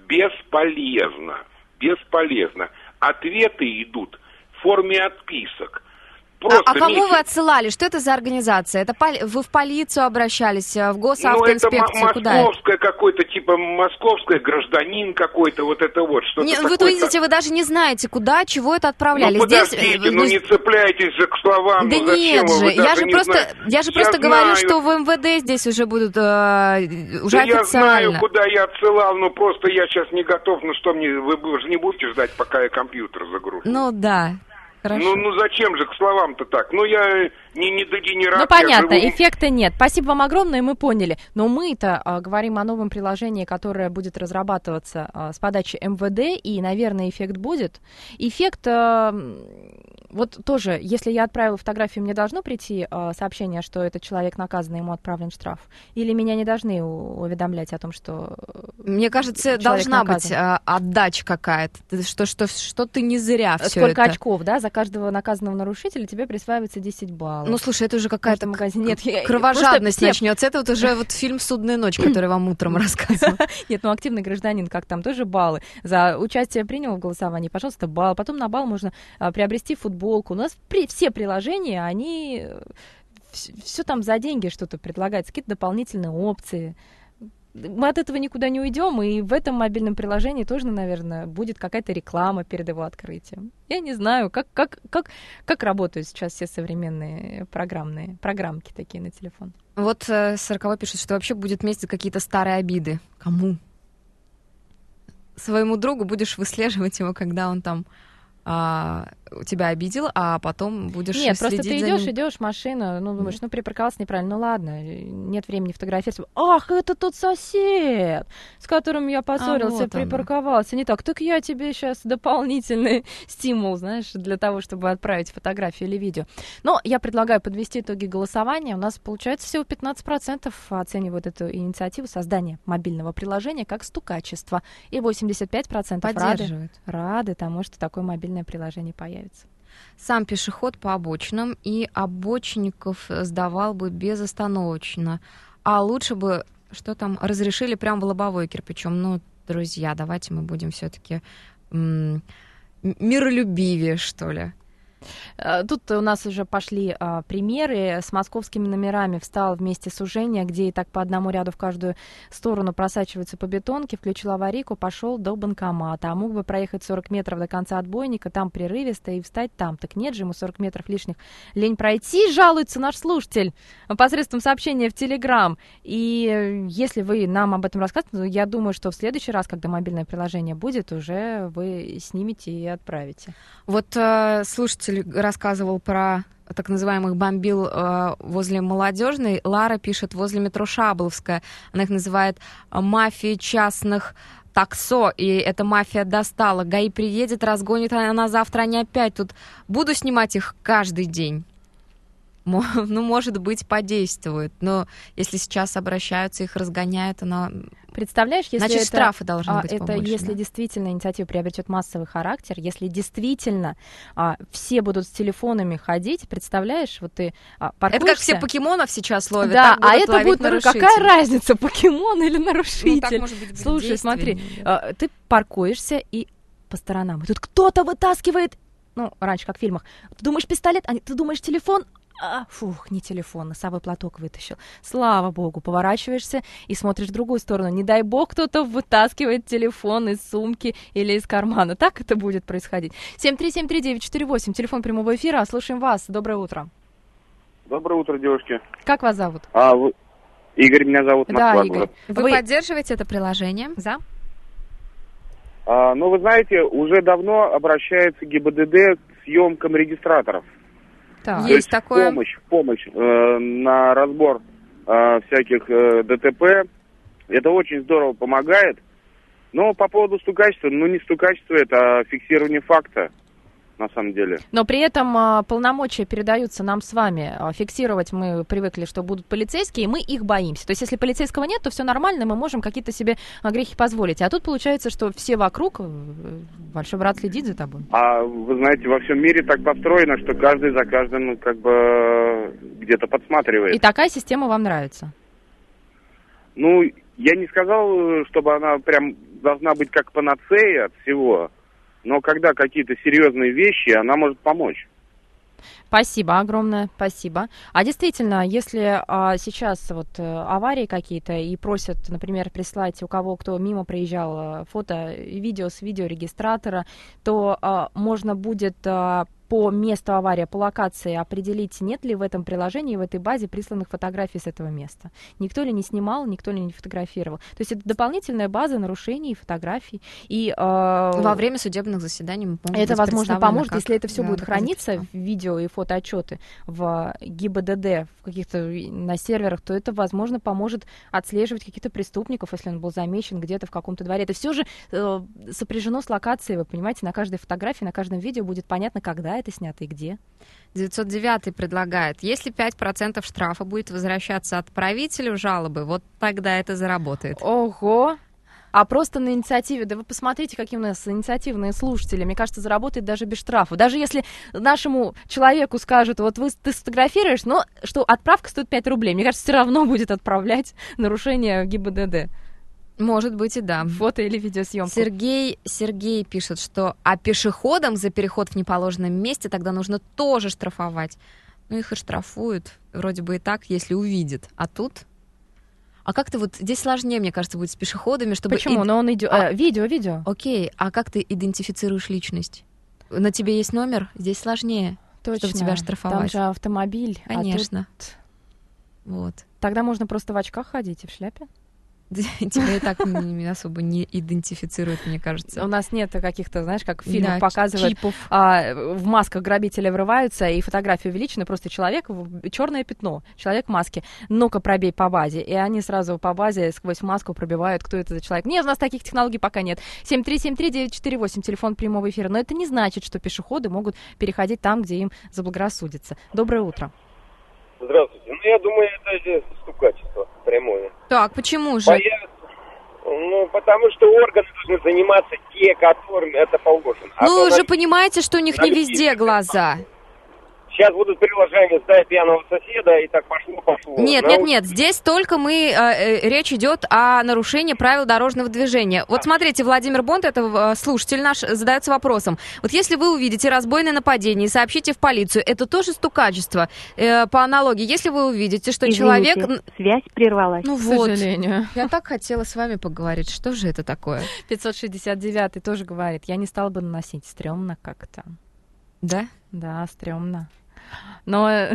Бесполезно. Бесполезно. Ответы идут в форме отписок. А, Просто а кому месяц- вы отсылали? Что это за организация? Это поли- вы в полицию обращались, в Ну, это госавтоинспекцию? мо- Куда это? московское какое-то, типа московское, гражданин какой-то, вот это вот, что-то Не, такое. вы, видите, вы даже не знаете, куда, чего это отправляли. Ну, Здесь, подождите, э, ну ну, не цепляйтесь же к словам. Да ну, зачем нет вы? же, Вы я даже же не просто, знаете. я же Я просто говорю, знаю. что в эм вэ дэ здесь уже будут э, уже Да я официально. знаю, куда я отсылал, но просто я сейчас не готов, ну что мне, вы же не будете ждать, пока я компьютер загружу. Ну да. Ну, ну зачем же к словам-то так? Ну, я не, не дегенерат. Ну, понятно, живу... эффекта нет. Спасибо вам огромное, мы поняли. Но мы-то а, говорим о новом приложении, которое будет разрабатываться а, с подачи эм вэ дэ, и, наверное, эффект будет. Эффект, а, вот тоже, если я отправила фотографию, мне должно прийти а, сообщение, что этот человек наказан, ему отправлен штраф? Или меня не должны уведомлять о том, что Мне кажется, должна наказан? быть а, отдача какая-то, что, что, что ты не зря все это. Сколько очков, да, за каждого наказанного нарушителя тебе присваивается десять баллов. Ну, слушай, это уже какая-то Нет, кровожадность все... начнется. Это вот уже вот фильм «Судная ночь», который вам утром рассказывал. Нет, ну активный гражданин, как там, тоже баллы. За участие принял в голосовании, пожалуйста, балл. Потом на балл можно а, приобрести футболку. У нас при... все приложения, они все там за деньги что-то предлагают, какие-то дополнительные опции. Мы от этого никуда не уйдем, и в этом мобильном приложении тоже, наверное, будет какая-то реклама перед его открытием. Я не знаю, как, как, как, как работают сейчас все современные программные программки такие на телефон. Вот э, сороковой пишет, что вообще будет месть за какие-то старые обиды. Кому? Своему другу будешь выслеживать его, когда он там а, тебя обидел, а потом будешь Нет, следить просто ты за идешь, ним. идешь, машина, ну, думаешь, ну, припарковался неправильно, ну, ладно, нет времени фотографировать. Ах, это тот сосед, с которым я поссорился, а, вот припарковался. Не так, так я тебе сейчас дополнительный стимул, знаешь, для того, чтобы отправить фотографию или видео. Но я предлагаю подвести итоги голосования. У нас, получается, всего пятнадцать процентов оценивают эту инициативу создания мобильного приложения как стукачество. И восемьдесят пять процентов рады, рады тому, что такое мобильное приложение появится. Сам пешеход по обочинам и обочинников сдавал бы безостановочно. А лучше бы, что там, разрешили прямо в лобовой кирпичом. Ну, друзья, давайте мы будем все-таки м- миролюбивее, что ли. Тут у нас уже пошли а, примеры. С московскими номерами встал вместе сужения, где и так по одному ряду в каждую сторону просачиваются по бетонке, включил аварийку, пошел до банкомата. А мог бы проехать сорок метров до конца отбойника, там прерывисто и встать там. Так нет же, ему сорок метров лишних лень пройти, жалуется наш слушатель посредством сообщения в Телеграм. И если вы нам об этом рассказываете, я думаю, что в следующий раз, когда мобильное приложение будет, уже вы снимете и отправите. Вот э, слушатель рассказывал про так называемых бомбил э, возле Молодежной. Лара пишет, возле метро Шабловская. Она их называет мафией частных таксо, и эта мафия достала. ГАИ приедет, разгонит, а на завтра они опять тут. Буду снимать их каждый день. Ну, может быть, подействует. Но если сейчас обращаются, их разгоняют, она... Представляешь, если Значит, это, штрафы должны а, быть это побольше, если да? действительно инициатива приобретет массовый характер, если действительно а, все будут с телефонами ходить, представляешь, вот ты а, паркуешься... Это как все покемонов сейчас ловят. Да, а это будет, какая разница, покемон или нарушитель? Ну, так, может быть, слушай, смотри, а, ты паркуешься и по сторонам, и тут кто-то вытаскивает, ну, раньше, как в фильмах, ты думаешь пистолет, а ты думаешь телефон... А, фух, не телефон, носовой платок вытащил. Слава богу, поворачиваешься и смотришь в другую сторону. Не дай бог, кто-то вытаскивает телефон из сумки или из кармана. Так это будет происходить. семь три семь три девять четыре восемь, телефон прямого эфира. Слушаем вас. Доброе утро. Доброе утро, девушки. Как вас зовут? А, вы... Игорь, меня зовут. Москва, да, Игорь. город. Вы, Вы поддерживаете это приложение? За? А, ну, вы знаете, уже давно обращается ГИБДД к съемкам регистраторов. Так. То Есть есть такое... в помощь, в помощь э, на разбор э, всяких э, ДТП. Это очень здорово помогает. Но по поводу стукачества, ну не стукачество это, а фиксирование факта, на самом деле. Но при этом а, полномочия передаются нам с вами. А, фиксировать мы привыкли, что будут полицейские, и мы их боимся. То есть если полицейского нет, то все нормально, мы можем какие-то себе а, грехи позволить. А тут получается, что все вокруг, большой брат следит за тобой. А вы знаете, во всем мире так построено, что каждый за каждым как бы где-то подсматривает. И такая система вам нравится? Ну, я не сказал, чтобы она прям должна быть как панацея от всего. Но когда какие-то серьезные вещи, она может помочь. Спасибо огромное, спасибо. А действительно, если а, сейчас вот аварии какие-то и просят, например, прислать у кого, кто мимо проезжал, фото и видео с видеорегистратора, то а, можно будет а, по месту аварии, по локации определить, нет ли в этом приложении, в этой базе присланных фотографий с этого места. Никто ли не снимал, никто ли не фотографировал. То есть это дополнительная база нарушений, фотографий. И, э, во время судебных заседаний могут это, быть возможно, поможет, как, если это все да, будет храниться, видео и фотоотчеты в ГИБДД, в каких-то на серверах, то это, возможно, поможет отслеживать каких-то преступников, если он был замечен где-то в каком-то дворе. Это все же э, сопряжено с локацией, вы понимаете, на каждой фотографии, на каждом видео будет понятно, когда это снято и где. девятьсот девятый предлагает, если пять процентов штрафа будет возвращаться отправителю жалобы, вот тогда это заработает. Ого! А просто на инициативе, да вы посмотрите, какие у нас инициативные слушатели, мне кажется, заработает даже без штрафа. Даже если нашему человеку скажут, вот вы, ты сфотографируешь, но что отправка стоит пять рублей, мне кажется, все равно будет отправлять нарушение ГИБДД. Может быть и да. Фото или видеосъемку. Сергей, Сергей пишет, что а пешеходам за переход в неположенном месте тогда нужно тоже штрафовать. Ну, их и штрафуют, вроде бы и так, если увидят. А тут... А как ты вот... Здесь сложнее, мне кажется, будет с пешеходами, чтобы... Почему? И... Но он идет... А... А, видео, видео. Окей, а как ты идентифицируешь личность? На тебе есть номер? Здесь сложнее, Точно. чтобы тебя штрафовать. Там же автомобиль. Конечно. А тут... Вот. Тогда можно просто в очках ходить и в шляпе. Тебя и так особо не идентифицируют, мне кажется. У нас нет каких-то, знаешь, как в фильмах да, показывают, а, в масках грабители врываются, и фотография увеличена, просто человек, черное пятно, человек в маске. Ну-ка, пробей по базе. И они сразу по базе сквозь маску пробивают, кто это за человек. Нет, у нас таких технологий пока нет. семь три семь три девять четыре восемь, телефон прямого эфира. Но это не значит, что пешеходы могут переходить там, где им заблагорассудится. Доброе утро. Здравствуйте. Ну, я думаю, это стукачество прямое. Так, почему же? Появится, ну, потому что органы должны заниматься те, которым это положено. А ну, вы же на... понимаете, что у них на не везде глаза. Сейчас будут приложения «Ставь пьяного соседа», и так пошло-пошло. Нет, на нет, улице. нет, здесь только мы, э, э, речь идет о нарушении правил дорожного движения. Вот смотрите, Владимир Бонд, это э, слушатель наш, задается вопросом. Вот если вы увидите разбойное нападение и сообщите в полицию, это тоже стукачество. Э, по аналогии, если вы увидите, что Извините, человек... связь прервалась. Ну К вот, сожалению. Я так хотела с вами поговорить, что же это такое? пятьсот шестьдесят девятый тоже говорит, я не стала бы наносить, стрёмно как-то. Да? Да, стрёмно. Но а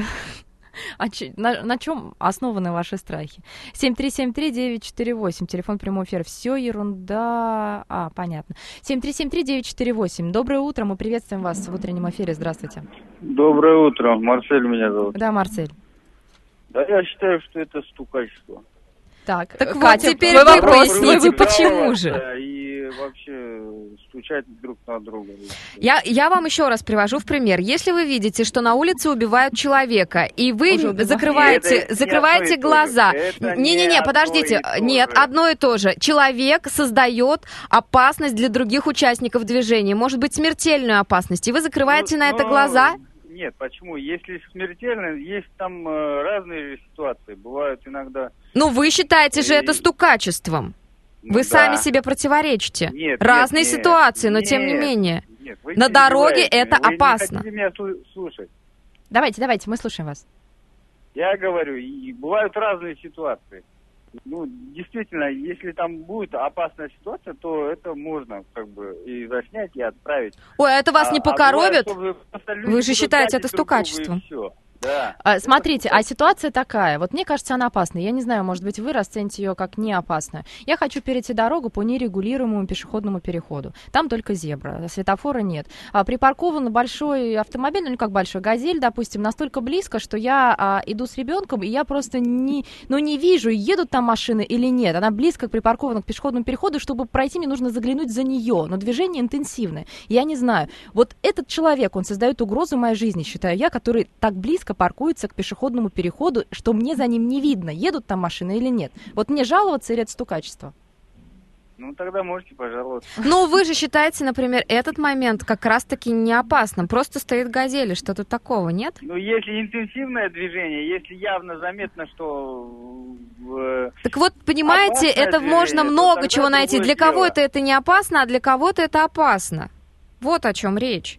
ч- на, на чем основаны ваши страхи? семь три семь три девять четыре восемь, телефон прямого эфира. Все ерунда. А, понятно. семь три семь три девять четыре восемь. Доброе утро, мы приветствуем вас в утреннем эфире. Здравствуйте. Доброе утро, Марсель меня зовут. Да, Марсель. Да, я считаю, что это стукачество. Так, так Катя, вот теперь вы вы вопрос, поясните, вы почему же? И вообще стучать друг на друга. Я, я вам еще раз привожу в пример. Если вы видите, что на улице убивают человека, и вы закрываете, это закрываете не глаза... Не-не-не, не подождите. Нет, одно и то же. Человек создает опасность для других участников движения. Может быть, смертельную опасность. И вы закрываете ну, на это но... глаза... Нет, почему? Если смертельно, есть там э, разные ситуации. Бывают иногда... Ну, вы считаете и... же это стукачеством. Ну, вы да. сами себе противоречите. Нет, разные нет, ситуации, но нет, тем не менее. Нет, вы на дороге это вы опасно. Не хотите меня слушать. Давайте, давайте, мы слушаем вас. Я говорю, и бывают разные ситуации. Ну, действительно, если там будет опасная ситуация, то это можно как бы и заснять, и отправить. Ой, а это вас а, не покоробит? А бывает, вы же считаете это стукачеством? Да. А, смотрите, а ситуация такая. Вот мне кажется, она опасная. Я не знаю, может быть, вы расцените ее как не опасную. Я хочу перейти дорогу по нерегулируемому пешеходному переходу. Там только зебра, светофора нет. А, припаркован большой автомобиль, ну не как большой, газель, допустим, настолько близко, что я а, иду с ребенком, и я просто не, ну, не вижу, едут там машины или нет. Она близко припаркована к пешеходному переходу, чтобы пройти, мне нужно заглянуть за нее. Но движение интенсивное. Я не знаю. Вот этот человек, он создает угрозу моей жизни, считаю я, который так близко паркуется к пешеходному переходу, что мне за ним не видно, едут там машины или нет. Вот мне жаловаться или это стукачество? Ну, тогда можете пожаловаться. Ну, вы же считаете, например, этот момент как раз-таки не опасным. Просто стоит газель, что тут такого, нет? Ну, если интенсивное движение, если явно заметно, что... Э, так вот, понимаете, это движение, можно много чего найти. Для дело. Кого-то это не опасно, а для кого-то это опасно. Вот о чем речь.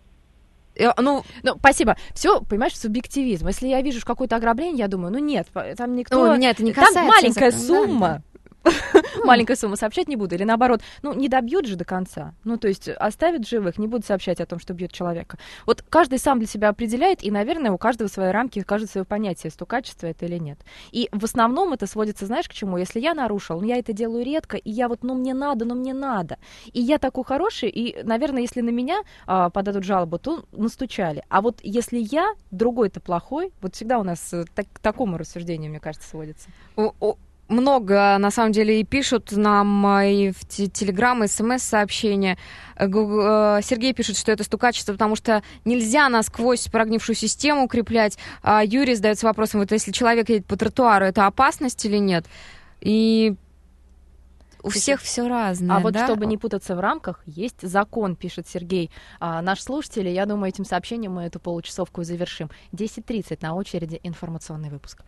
Ну, ну, спасибо. Все, понимаешь, субъективизм. Если я вижу какое-то ограбление, я думаю, ну нет, там никто... Ну, меня это не касается. Там маленькая закон, сумма. Да. маленькая сумма, сообщать не буду. Или наоборот, ну, не добьют же до конца. Ну, то есть оставят живых, не будут сообщать о том, что бьет человека. Вот каждый сам для себя определяет, и, наверное, у каждого свои рамки, у каждого свое понятие, стукачество это или нет. И в основном это сводится, знаешь, к чему? Если я нарушил, ну, я это делаю редко, и я вот, ну, мне надо, ну, мне надо. И я такой хороший, и, наверное, если на меня а, подадут жалобу, то настучали. А вот если я, другой-то плохой, вот всегда у нас так, к такому рассуждению, мне кажется, сводится. О, о, много, на самом деле, и пишут нам и в телеграм, и смс-сообщения. Сергей пишет, что это стукачество, потому что нельзя насквозь прогнившую систему укреплять. А Юрий задается вопросом, вот если человек едет по тротуару, это опасность или нет? И у всех все разное. А вот да? чтобы не путаться в рамках, есть закон, пишет Сергей. А, наш слушатель, я думаю, этим сообщением мы эту получасовку завершим. десять тридцать на очереди информационный выпуск.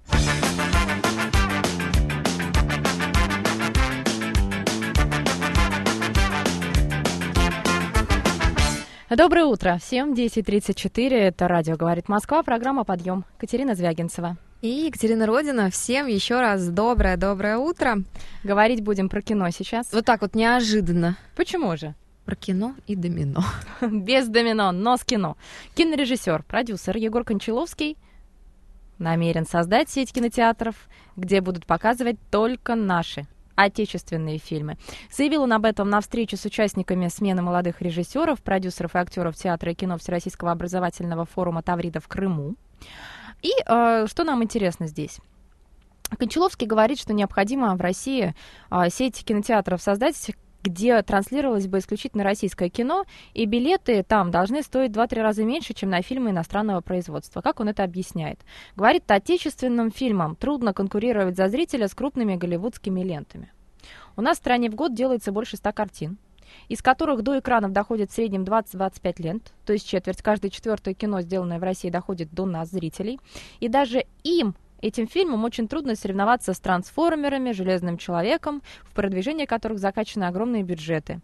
Доброе утро. Всем десять тридцать четыре. Это радио «Говорит Москва», программа «Подъем». Катерина Звягинцева. И Екатерина Родина. Всем еще раз доброе-доброе утро. Говорить будем про кино сейчас. Вот так вот неожиданно. Почему же? Про кино и домино. Без домино, но с кино. Кинорежиссер, продюсер Егор Кончаловский намерен создать сеть кинотеатров, где будут показывать только наши отечественные фильмы. Заявил он об этом на встрече с участниками смены молодых режиссеров, продюсеров и актеров театра и кино Всероссийского образовательного форума «Таврида» в Крыму. И э, что нам интересно здесь? Кончаловский говорит, что необходимо в России э, сеть кинотеатров создать, где транслировалось бы исключительно российское кино, и билеты там должны стоить два-три раза меньше, чем на фильмы иностранного производства. Как он это объясняет? Говорит, отечественным фильмам трудно конкурировать за зрителя с крупными голливудскими лентами. У нас в стране в год делается больше ста картин, из которых до экранов доходит в среднем двадцать-двадцать пять лент, то есть четверть, каждое четвертое кино, сделанное в России, доходит до нас, зрителей. И даже им, этим фильмам, очень трудно соревноваться с «Трансформерами», «Железным человеком», в продвижении которых закачаны огромные бюджеты.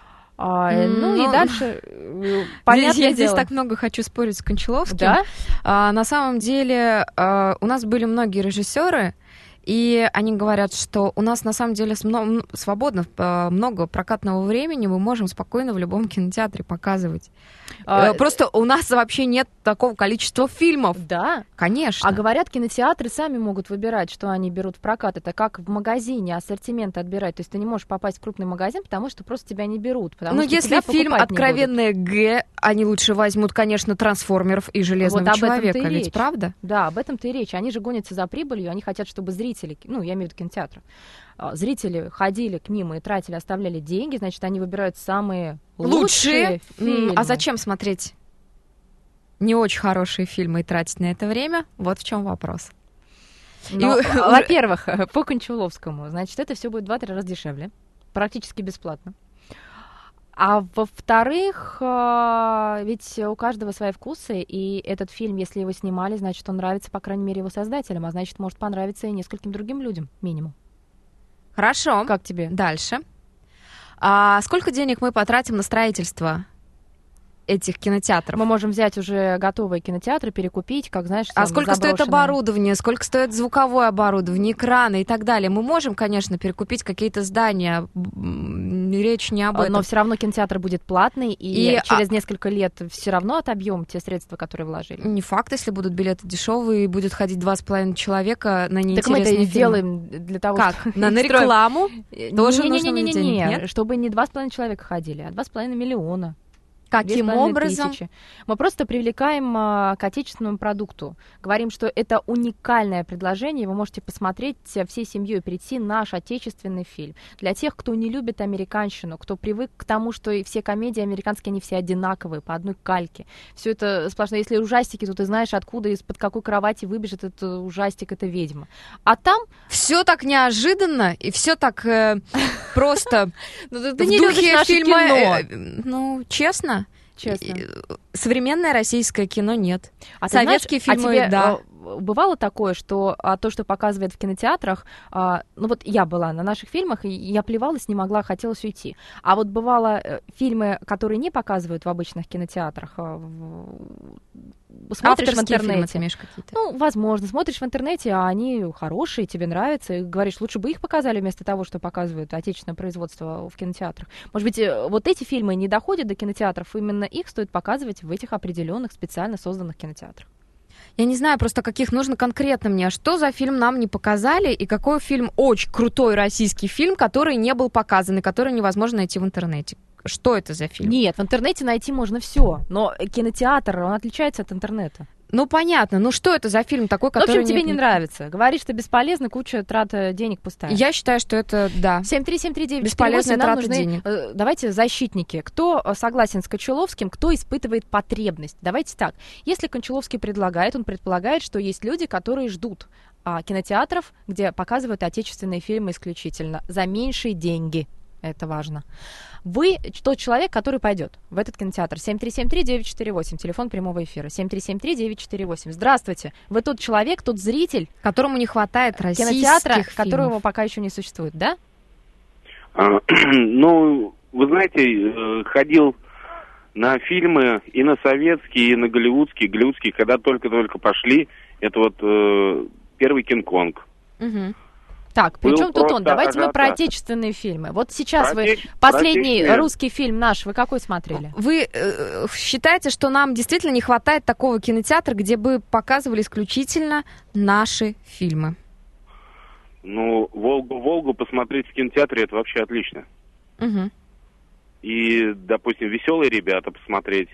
А, mm, ну, ну и дальше, понятное здесь, я дело. Здесь так много хочу спорить с Кончаловским. Да? А, на самом деле а, у нас были многие режиссеры, и они говорят, что у нас на самом деле свободно много прокатного времени, мы можем спокойно в любом кинотеатре показывать. А, Просто у нас вообще нет такого количества фильмов. Да. Конечно. А говорят, кинотеатры сами могут выбирать, что они берут в прокат. Это как в магазине ассортимент отбирать. То есть ты не можешь попасть в крупный магазин, потому что просто тебя не берут. Ну, если фильм «Откровенное Г», они лучше возьмут, конечно, «Трансформеров» и «Железного вот человека». Ведь речь. Правда? Да, об этом-то и речь. Они же гонятся за прибылью, они хотят, чтобы зрители, ну, я имею в виду кинотеатры, зрители ходили к ним и тратили, оставляли деньги, значит, они выбирают самые лучшие, лучшие фильмы. А зачем смотреть не очень хорошие фильмы и тратить на это время? Вот в чем вопрос. Но, и... Во-первых, по Кончаловскому, значит, это все будет два-три раза дешевле, практически бесплатно. А во-вторых, ведь у каждого свои вкусы, и этот фильм, если его снимали, значит, он нравится, по крайней мере, его создателям, а значит, может понравиться и нескольким другим людям, минимум. Хорошо. Как тебе? Дальше. А сколько денег мы потратим на строительство этих кинотеатров? Мы можем взять уже готовые кинотеатры, перекупить, как, знаешь, а сколько заброшенные... стоит оборудование, сколько стоит звуковое оборудование, экраны и так далее. Мы можем, конечно, перекупить какие-то здания, речь не об этом. Но все равно кинотеатр будет платный, и, и через а... несколько лет все равно отобьем те средства, которые вложили. Не факт, если будут билеты дешевые, и будет ходить два с половиной человека на неинтересные фильмы. Так мы это фильмы. Делаем для того, как? чтобы... На, на рекламу? Тоже нужно не, не, не, денег, не, нет? Чтобы не два с половиной человека ходили, а два с половиной миллиона. Каким образом? Тысячи. Мы просто привлекаем а, к отечественному продукту. Говорим, что это уникальное предложение. Вы можете посмотреть всей семьей, прийти наш отечественный фильм. Для тех, кто не любит американщину, кто привык к тому, что и все комедии американские, они все одинаковые, по одной кальке. Все это сплошно. Если ужастики, то ты знаешь, откуда, из-под какой кровати выбежит этот ужастик, это ведьма. А там... Все так неожиданно, и все так просто в духе фильма. Ну, честно. Честно. Современное российское кино нет. А советские знаешь, фильмы, а тебе, да. Бывало такое, что а, то, что показывают в кинотеатрах, а, ну вот я была на наших фильмах, и я плевалась, не могла, хотелось уйти. А вот бывало фильмы, которые не показывают в обычных кинотеатрах, а, в, смотришь в Авторские интернете. фильмы, ты какие-то? Ну, возможно, смотришь в интернете, а они хорошие, тебе нравятся, и говоришь, лучше бы их показали вместо того, что показывают отечественное производство в кинотеатрах. Может быть, вот эти фильмы не доходят до кинотеатров, именно их стоит показывать в этих определенных специально созданных кинотеатрах. Я не знаю просто, каких нужно конкретно мне. Что за фильм нам не показали, и какой фильм, очень крутой российский фильм, который не был показан, и который невозможно найти в интернете? Что это за фильм? Нет, в интернете найти можно все, но кинотеатр, он отличается от интернета. Ну, понятно. Ну, что это за фильм такой, который... В общем, тебе не, не нравится. Говоришь, что бесполезно, куча трат денег пустая. Я считаю, что это, да. семь три семь три девять бесполезная четыре восемь. трата Нам денег. нужны, давайте, защитники. Кто согласен с Кончаловским, кто испытывает потребность? Давайте так. Если Кончаловский предлагает, он предполагает, что есть люди, которые ждут а, кинотеатров, где показывают отечественные фильмы исключительно за меньшие деньги. Это важно. Вы тот человек, который пойдет в этот кинотеатр. семь три семь три девять четыре восемь, телефон прямого эфира. семь три семь три девять четыре восемь. Здравствуйте. Вы тот человек, тот зритель, которому не хватает российских кинотеатра, фильмов, которого пока еще не существует, да? А, ну, вы знаете, ходил на фильмы и на советские, и на голливудские. Голливудские, когда только-только пошли, это вот э, первый «Кинг-Конг». Угу. Так, при чем тут он? Давайте мы про отечественные фильмы. Вот сейчас вы последний русский фильм наш, вы какой смотрели? Вы э, считаете, что нам действительно не хватает такого кинотеатра, где бы показывали исключительно наши фильмы? Ну, «Волгу-Волгу» посмотреть в кинотеатре — это вообще отлично. Угу. И, допустим, «Веселые ребята» посмотреть.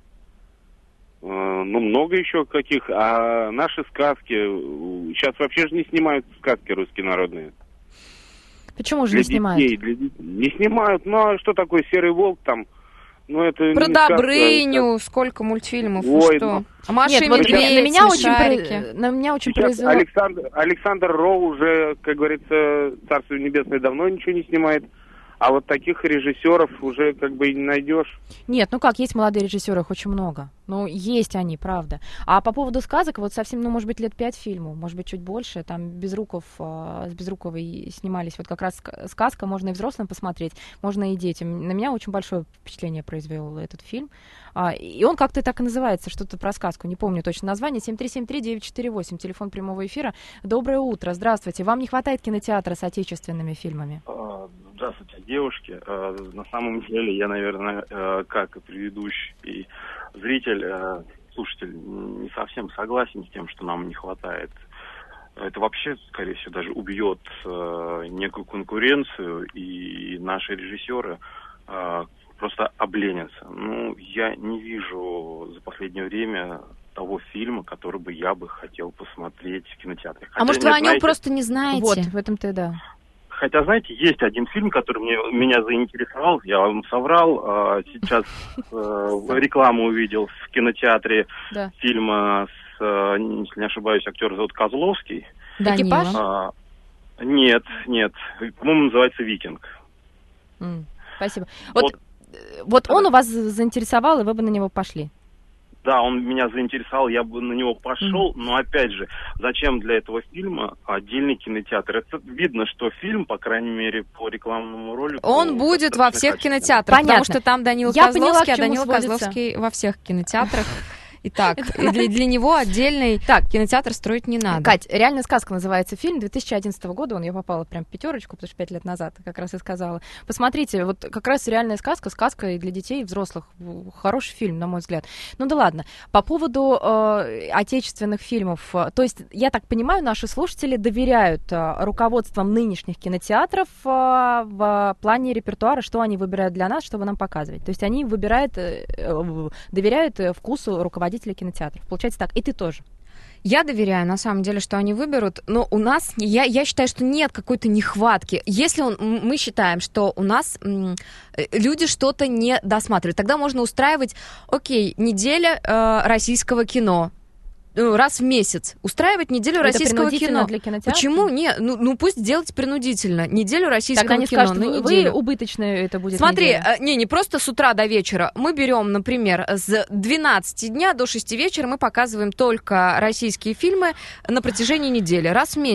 Ну, много еще каких. А наши сказки... Сейчас вообще же не снимают сказки русские народные. Почему же для не снимают? Детей, для... Не снимают. Ну, а что такое «Серый волк» там? Ну, это Про не Добрыню, сказка, сколько мультфильмов, Ой, что? ну... А Маша Нет, и вот Медведь, на меня очень, смешарики. при... на меня очень Сейчас произвело... Александр, Александр Роу уже, как говорится, Царство Небесное, давно ничего не снимает. А вот таких режиссеров уже как бы и не найдешь. Нет, ну как, есть молодые режиссеры, их очень много. Ну, есть они, правда. А по поводу сказок, вот совсем, ну, может быть, лет пять фильму, может быть, чуть больше. Там Безруков, э, с Безруковой снимались. Вот как раз сказка, можно и взрослым посмотреть, можно и детям. На меня очень большое впечатление произвел этот фильм. А, и он как-то так и называется, что-то про сказку, не помню точно название. семь три семь три девять четыре восемь, телефон прямого эфира. Доброе утро, здравствуйте. Вам не хватает кинотеатра с отечественными фильмами? Здравствуйте, девушки. На самом деле я, наверное, как и предыдущий зритель, слушатель, не совсем согласен с тем, что нам не хватает. Это вообще, скорее всего, даже убьет некую конкуренцию, и наши режиссеры просто обленятся. Ну, я не вижу за последнее время того фильма, который бы я бы хотел посмотреть в кинотеатре. Хотя, а может, вы о нем знаете, просто не знаете? Вот, в этом-то и да. Хотя, знаете, есть один фильм, который мне, меня заинтересовал, я вам соврал. Сейчас рекламу увидел в кинотеатре да. фильма с, если не ошибаюсь, актер зовут Козловский. «Экипаж»? А, нет, нет. По-моему, называется «Викинг». Mm, спасибо. Вот, вот, вот он у вас заинтересовал, и вы бы на него пошли? Да, он меня заинтересовал, я бы на него пошел, mm-hmm. но опять же, зачем для этого фильма отдельный кинотеатр? Это видно, что фильм, по крайней мере, по рекламному ролику... Он будет во всех кинотеатрах, Понятно. Потому что там Данила я Козловский, поняла, а Данила сводится. Козловский во всех кинотеатрах. Итак, и для, для него отдельный так, кинотеатр строить не надо. Кать, «Реальная сказка» называется фильм две тысячи одиннадцатого года, он я попала прям в пятерочку, потому что пять лет назад как раз и сказала. Посмотрите, вот как раз «Реальная сказка», сказка и для детей, и взрослых. Хороший фильм, на мой взгляд. Ну да ладно. По поводу э, отечественных фильмов, то есть, я так понимаю, наши слушатели доверяют э, руководствам нынешних кинотеатров э, в плане репертуара, что они выбирают для нас, чтобы нам показывать. То есть, они выбирают, э, э, доверяют вкусу руководителей кинотеатров. Получается так. И ты тоже. Я доверяю, на самом деле, что они выберут, но у нас, я, я считаю, что нет какой-то нехватки. Если он, мы считаем, что у нас м, люди что-то не досматривают, тогда можно устраивать, окей, неделя э, российского кино. Раз в месяц устраивать неделю это российского кино. Для кинотеатра? Почему? Не, ну, ну пусть делать принудительно. Неделю российского Тогда они кино скажут, на вы, неделю. Вы убыточное это будет. Смотри, неделя. не, не просто с утра до вечера. Мы берем, например, с двенадцати дня до шести вечера мы показываем только российские фильмы на протяжении недели, раз в месяц.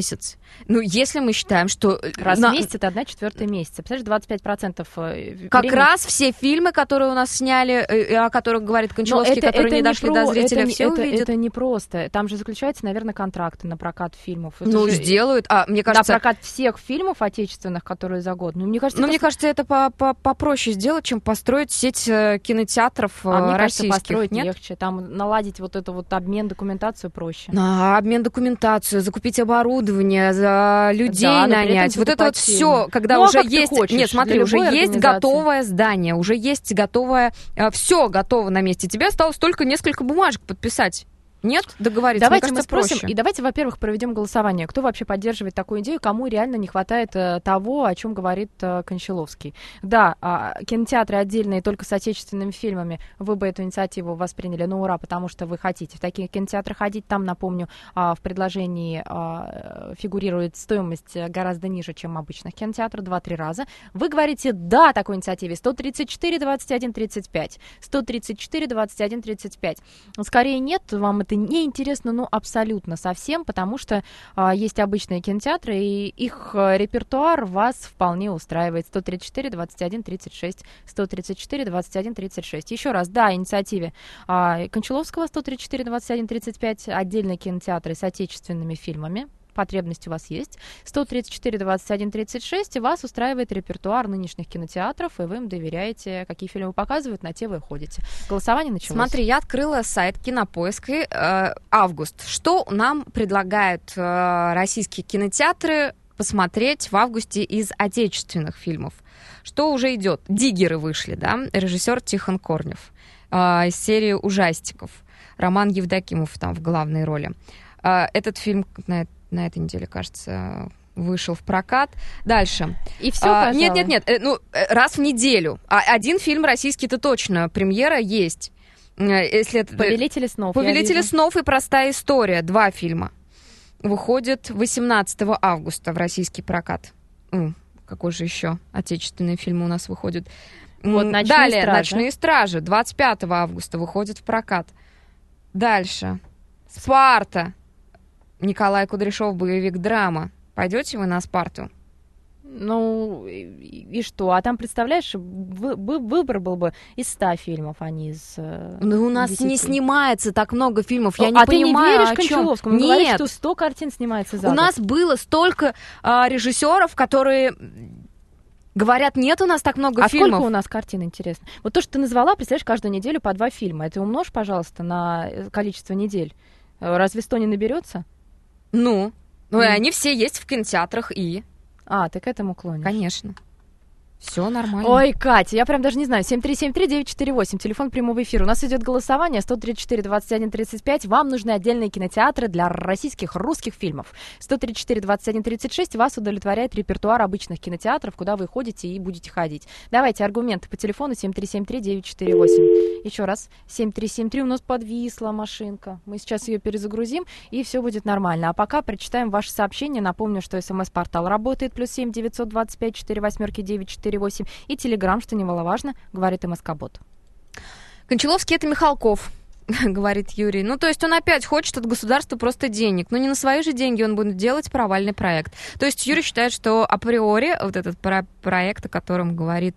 Ну, если мы считаем, что... Раз на... в месяц это одна четвертая месяца. Представляешь, двадцать пять процентов времени... Как раз все фильмы, которые у нас сняли, о которых говорит Кончаловский, это, которые это не дошли про... до зрителя, это, все это, увидят. Это не просто. Там же заключаются, наверное, контракты на прокат фильмов. Это ну, же... сделают. А, мне кажется... На прокат всех фильмов отечественных, которые за год. Ну, мне кажется, ну, это... мне кажется, это попроще сделать, чем построить сеть кинотеатров а мне российских. Кажется, построить нет? легче. Там наладить вот это вот обмен, документацию проще. А, обмен документацию, закупить оборудование, за людей да, нанять. Вот это вот все, когда ну, уже а есть... Хочешь, нет, смотри, уже есть готовое здание, уже есть готовое... Все готово на месте. Тебе осталось только несколько бумажек подписать. Нет? Договориться. Давайте Мне кажется, мы спросим, проще. И давайте, во-первых, проведем голосование. Кто вообще поддерживает такую идею, кому реально не хватает э, того, о чем говорит э, Кончаловский. Да, э, кинотеатры отдельные только с отечественными фильмами, вы бы эту инициативу восприняли на ура, потому что вы хотите в такие кинотеатры ходить. Там, напомню, э, в предложении э, фигурирует стоимость гораздо ниже, чем в обычных кинотеатрах, два-три раза. Вы говорите «да» такой инициативе. сто тридцать четыре двадцать один тридцать пять. сто тридцать четыре двадцать один тридцать пять. Скорее нет, вам это не интересно, ну, абсолютно совсем, потому что а, есть обычные кинотеатры, и их а, репертуар вас вполне устраивает. сто тридцать четыре двадцать один тридцать шесть. сто тридцать четыре двадцать один тридцать шесть. Еще раз, да, инициативе а, Кончаловского сто тридцать четыре двадцать один тридцать пять, отдельные кинотеатры с отечественными фильмами. Потребность у вас есть. сто тридцать четыре двадцать один тридцать шесть, и вас устраивает репертуар нынешних кинотеатров, и вы им доверяете, какие фильмы показывают, на те вы ходите. Голосование началось. Смотри, я открыла сайт Кинопоиска, э, август. Что нам предлагают э, российские кинотеатры посмотреть в августе из отечественных фильмов? Что уже идет? «Диггеры» вышли, да? Режиссер Тихон Корнев. Э, из серии ужастиков. Роман Евдокимов там в главной роли. Э, этот фильм на на этой неделе, кажется, вышел в прокат. Дальше. И все, а, Нет, нет, нет. Ну, раз в неделю. А один фильм российский-то точно. Премьера есть. Если это... «Повелители снов». «Повелители снов» и «Простая история». Два фильма. Выходят восемнадцатого августа в российский прокат. М, какой же еще отечественные фильмы у нас выходят? Вот, «Ночные Далее, стражи». «Ночные стражи». двадцать пятого августа выходит в прокат. Дальше. «Спарта». Николай Кудряшов, боевик-драма. Пойдете вы на «Спарту»? Ну, и, и что? А там, представляешь, вы, вы, выбор был бы из ста фильмов, а не из э, Ну, у нас десяти. не снимается так много фильмов. Я а не ты понимаю, не веришь о чем. Кончаловскому? Он Нет. говорит, что сто картин снимается за У год. нас было столько а, режиссеров, которые... Говорят, нет у нас так много а фильмов. А сколько у нас картин, интересно? Вот то, что ты назвала, представляешь, каждую неделю по два фильма. Это умножь, пожалуйста, на количество недель. Разве сто не наберется? Ну, ну mm. и они все есть в кинотеатрах и... А, ты к этому клонишь? Конечно. Все нормально. Ой, Катя, я прям даже не знаю. семь три семь три девять четыре восемь, телефон прямого эфира. У нас идет голосование сто тридцать четыре двадцать один тридцать пять. Вам нужны отдельные кинотеатры для российских, русских фильмов. сто тридцать четыре двадцать один тридцать шесть. Вас удовлетворяет репертуар обычных кинотеатров, куда вы ходите и будете ходить. Давайте аргументы по телефону семь три семь три девять четыре восемь. Еще раз. семь три семь три. У нас подвисла машинка. Мы сейчас ее перезагрузим, и все будет нормально. А пока прочитаем ваши сообщения. Напомню, что смс-портал работает. Плюс семь девятьсот двадцать пять четыре восьмерки девять четыре восемь. И телеграм, что немаловажно, говорит МСК-бот. Кончаловский — это Михалков, говорит Юрий. Ну, то есть он опять хочет от государства просто денег. Но не на свои же деньги он будет делать провальный проект. То есть Юрий считает, что априори вот этот про- проект, о котором говорит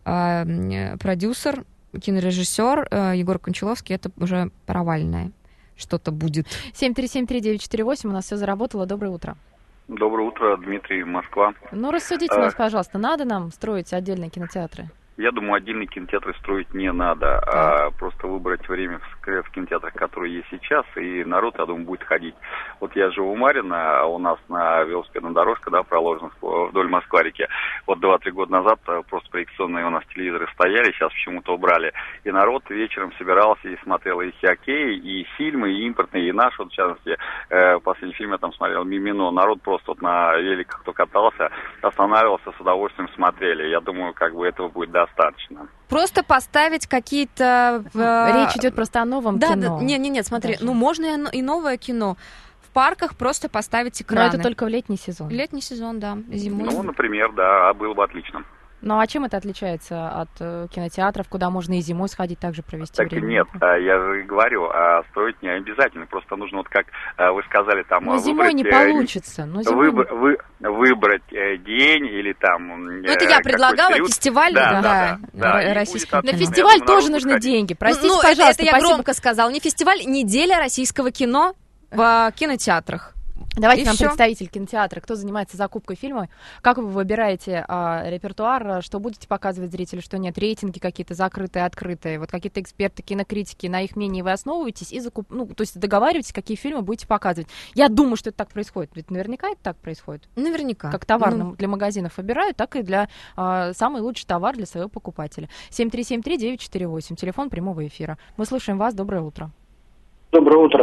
э, продюсер, кинорежиссер э, Егор Кончаловский, это уже провальное что-то будет. семь три семь три девять четыре восемь. У нас все заработало. Доброе утро. Доброе утро, Дмитрий, Москва. Ну, рассудите а, нас, пожалуйста, надо нам строить отдельные кинотеатры? Я думаю, отдельные кинотеатры строить не надо, а, а просто выбрать время в, в кинотеатрах, которые есть сейчас, и народ, я думаю, будет ходить. Вот я живу в Марьино, а у нас на велосипедной дорожке, да, проложена вдоль Москва-реки. Вот два-три года назад просто проекционные у нас телевизоры стояли, сейчас почему-то убрали. И народ вечером собирался и смотрел и хоккей, и фильмы, и импортные, и наши. Вот, в частности, э, последний фильм я там смотрел «Мимино». Народ просто вот на великах, кто катался, останавливался, с удовольствием смотрели. Я думаю, как бы этого будет достаточно. Достаточно. Просто поставить какие-то... Э... Речь идет просто о новом да, кино. Да, нет, нет, нет, смотри, даже. Ну можно и новое кино. В парках просто поставить экраны. Но это только в летний сезон. Летний сезон, да, зимой. Ну, например, да, было бы отлично. Ну а чем это отличается от э, кинотеатров, куда можно и зимой сходить, также провести Так время? нет, я же говорю, а строить не обязательно. Просто нужно, вот как вы сказали, там Но зимой выбрать, не получится. Но зимой выбор, не... вы, выбрать день или там... Ну это я предлагала, период. фестиваль, да, да, да, да, да. российский. На фестиваль тоже нужны деньги. Простите, ну, пожалуйста. Это, это я спасибо. громко сказала. Не фестиваль, неделя российского кино в кинотеатрах. Давайте И нам всё. представитель кинотеатра, кто занимается закупкой фильма, как вы выбираете а, репертуар, что будете показывать зрителю, что нет, рейтинги какие-то закрытые, открытые, вот какие-то эксперты, кинокритики, на их мнении вы основываетесь и закуп... ну, то есть договариваетесь, какие фильмы будете показывать. Я думаю, что это так происходит, ведь наверняка это так происходит. Наверняка. Как товар ну... для магазинов выбирают, так и для а, самый лучший товар для своего покупателя. семь три семь три девять четыре восемь, телефон прямого эфира. Мы слушаем вас, доброе утро. Доброе утро.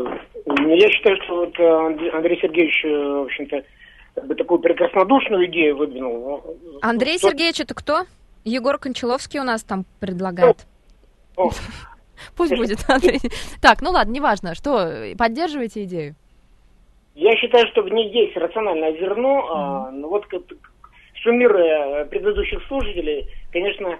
Я считаю, что вот Андрей Сергеевич, в общем-то, как бы такую прекраснодушную идею выдвинул. Андрей Кто... Сергеевич, это кто? Егор Кончаловский у нас там предлагает. О, о. Пусть будет, Андрей. Так, ну ладно, неважно. Что, поддерживаете идею? Я считаю, что в ней есть рациональное зерно. Mm-hmm. а, но вот суммируя предыдущих слушателей, конечно,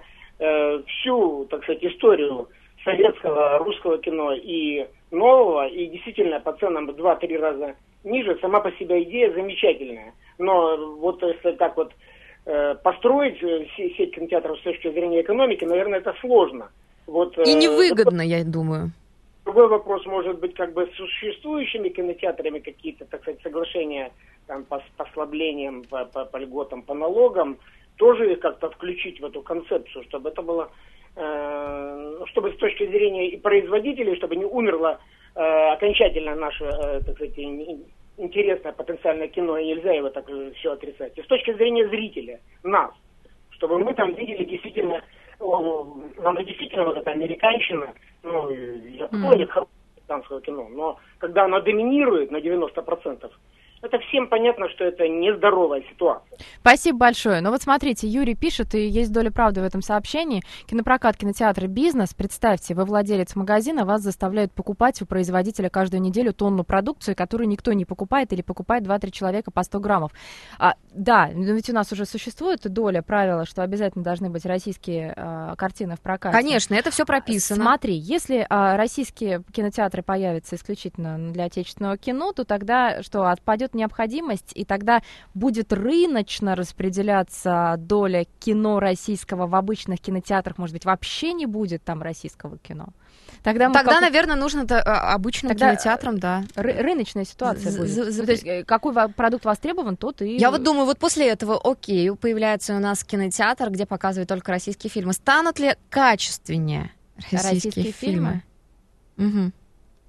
всю, так сказать, историю советского, русского кино и нового, и действительно по ценам в два-три раза ниже, сама по себе идея замечательная. Но вот если так вот э, построить сеть кинотеатров с точки зрения экономики, наверное, это сложно. Вот, и невыгодно, э, я думаю. Другой вопрос, может быть, как бы с существующими кинотеатрами какие-то, так сказать, соглашения там, по послаблениям, по, по, по льготам, по налогам, тоже их как-то включить в эту концепцию, чтобы это было чтобы с точки зрения и производителей, чтобы не умерло э, окончательно наше, э, так сказать, интересное потенциальное кино, и нельзя его так все отрицать. И с точки зрения зрителя, нас, чтобы мы там видели действительно, о, нам действительно вот эта американщина, ну, я понял, mm. американского кино, но когда она доминирует на девяносто процентов, это всем понятно, что это нездоровая ситуация. Спасибо большое. Ну вот смотрите, Юрий пишет, и есть доля правды в этом сообщении. Кинопрокат, кинотеатр, бизнес. Представьте, вы владелец магазина, вас заставляют покупать у производителя каждую неделю тонну продукции, которую никто не покупает или покупает два-три человека по сто граммов. А, да, но ведь у нас уже существует доля правила, что обязательно должны быть российские а, картины в прокате. Конечно, это все прописано. Смотри, если а, российские кинотеатры появятся исключительно для отечественного кино, то тогда что, отпадет необходимость, и тогда будет рыночно распределяться доля кино российского в обычных кинотеатрах, может быть, вообще не будет там российского кино. Тогда, мы Тогда как... наверное, нужно обычным Тогда кинотеатрам, да. Ры- рыночная ситуация будет. За- за- То есть, какой продукт востребован, тот и... Я вот думаю, вот после этого, окей, появляется у нас кинотеатр, где показывают только российские фильмы. Станут ли качественнее российские, российские фильмы? фильмы? Угу.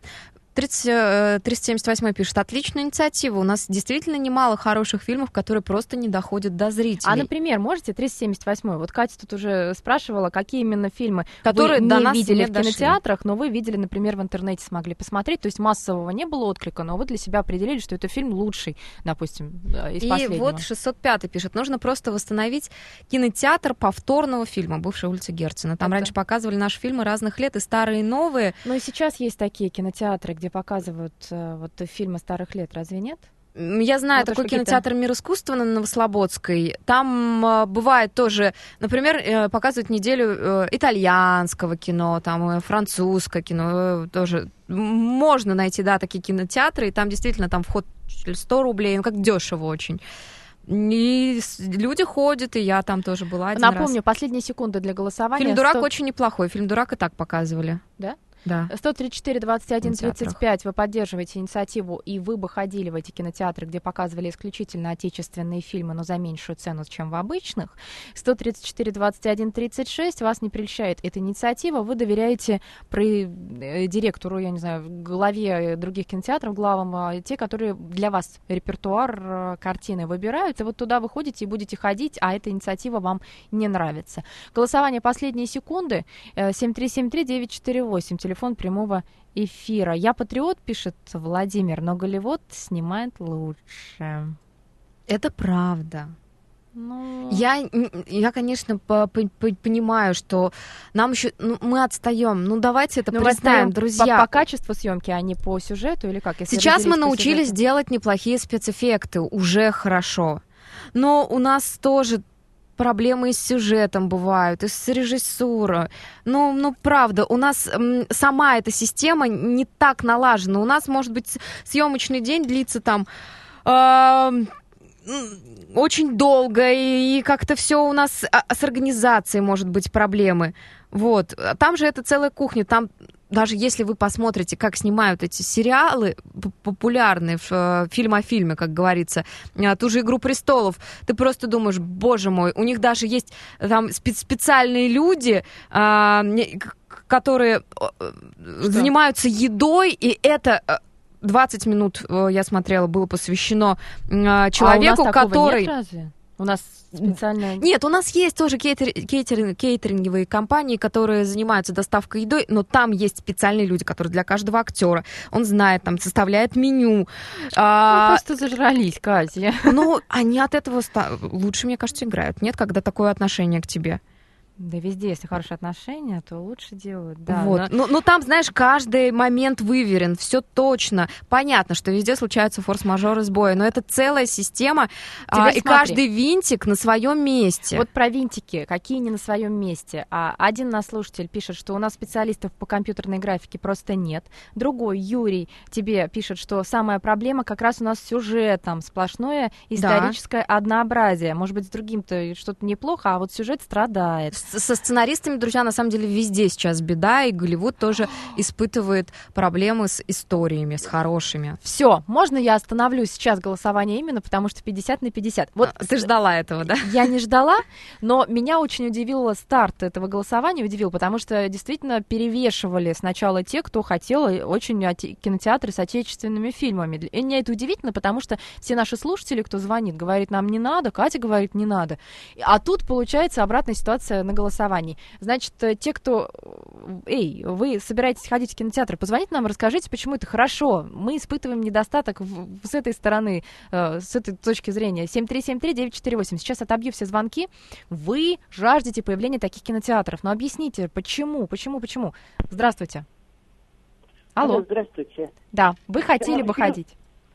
тридцать семьдесят восемь пишет, отличная инициатива. У нас действительно немало хороших фильмов, которые просто не доходят до зрителей. А, например, можете тридцать семьдесят восемь? Вот Катя тут уже спрашивала, какие именно фильмы которые вы до не нас видели не в дошли. кинотеатрах, но вы видели, например, в интернете, смогли посмотреть. То есть массового не было отклика, но вы для себя определили, что это фильм лучший, допустим, из И последнего. вот шестьсот пятый пишет, нужно просто восстановить кинотеатр повторного фильма, бывшая улица Герцена. Там Это... раньше показывали наши фильмы разных лет, и старые, и новые. Ну и сейчас есть такие кинотеатры, где показывают вот фильмы старых лет, разве нет? Я знаю ну, такой кинотеатр «Мир искусства» на Новослободской. Там э, бывает тоже, например, э, показывают неделю э, итальянского кино, там э, французское кино. Э, тоже можно найти, да, такие кинотеатры, и там действительно там вход сто рублей, ну как дешево очень. И люди ходят, и я там тоже была один Напомню, раз. последние секунды для голосования. Фильм «Дурак» сто... очень неплохой. Фильм «Дурак» и так показывали. Да? Да. сто тридцать четыре двадцать один тридцать пять вы поддерживаете инициативу, и вы бы ходили в эти кинотеатры, где показывали исключительно отечественные фильмы, но за меньшую цену, чем в обычных. сто тридцать четыре двадцать один тридцать шесть вас не прельщает эта инициатива, вы доверяете при директору, я не знаю, главе других кинотеатров, главам, те, которые для вас репертуар картины выбирают, и вот туда вы ходите и будете ходить, а эта инициатива вам не нравится. Голосование последние секунды. семь три семь три девять четыре восемь, телефон прямого эфира. Я патриот, пишет Владимир, но Голливуд снимает лучше. Это правда. Ну... Я, я, конечно, по, по, по, понимаю, что нам еще, ну, мы отстаем. Ну, давайте это Но представим, друзья. По, по качеству съемки, а не по сюжету или как? Если Сейчас мы научились делать неплохие спецэффекты, уже хорошо. Но у нас тоже проблемы и с сюжетом бывают, и с режиссурой. Ну, ну, правда, у нас м, сама эта система не так налажена. У нас, может быть, съемочный день длится там э, очень долго, и, и как-то все у нас а, с организацией может быть проблемы. Вот. Там же это целая кухня, там даже если вы посмотрите, как снимают эти сериалы популярные, в, фильм о фильме, как говорится, ту же «Игру престолов», ты просто думаешь, боже мой, у них даже есть там специальные люди, которые Что? занимаются едой, и это... двадцать минут, я смотрела, было посвящено человеку, а у нас который... Нет, разве? У нас специально... Нет, у нас есть тоже кейтер... кейтеринг... кейтеринговые компании, которые занимаются доставкой едой, но там есть специальные люди, которые для каждого актера, он знает, там, составляет меню. Ну, а... просто зажрались, Катя. Ну, они от этого ста... лучше, мне кажется, играют. Нет, когда такое отношение к тебе? Да везде, если хорошие отношения, то лучше делают. Да, вот. но... Ну, ну, там, знаешь, каждый момент выверен, все точно. Понятно, что везде случаются форс-мажоры, сбои, но это целая система, а, и каждый винтик на своем месте. Вот про винтики, какие не на своем месте. А, один наш слушатель пишет, что у нас специалистов по компьютерной графике просто нет. Другой, Юрий, тебе пишет, что самая проблема как раз у нас с сюжетом, сплошное историческое да. однообразие. Может быть, с другим-то что-то неплохо, а вот сюжет страдает. Со сценаристами, друзья, на самом деле везде сейчас беда, и Голливуд тоже испытывает проблемы с историями, с хорошими. Все, можно я остановлю сейчас голосование именно, потому что пятьдесят на пятьдесят. Вот а, ты ждала этого, да? Я не ждала, но меня очень удивил старт этого голосования, удивил, потому что действительно перевешивали сначала те, кто хотел очень кинотеатры с отечественными фильмами. И мне это удивительно, потому что все наши слушатели, кто звонит, говорит, нам не надо, Катя говорит, не надо. А тут получается обратная ситуация на голосовании. Значит, те, кто... Эй, вы собираетесь ходить в кинотеатр, позвоните нам, расскажите, почему это хорошо. Мы испытываем недостаток в, с этой стороны, э, с этой точки зрения. семь три семь три девять четыре восемь. Сейчас отобью все звонки. Вы жаждете появления таких кинотеатров. Но объясните, почему, почему, почему? Здравствуйте. Алло. Алло, здравствуйте. Да, вы хотели бы ходить.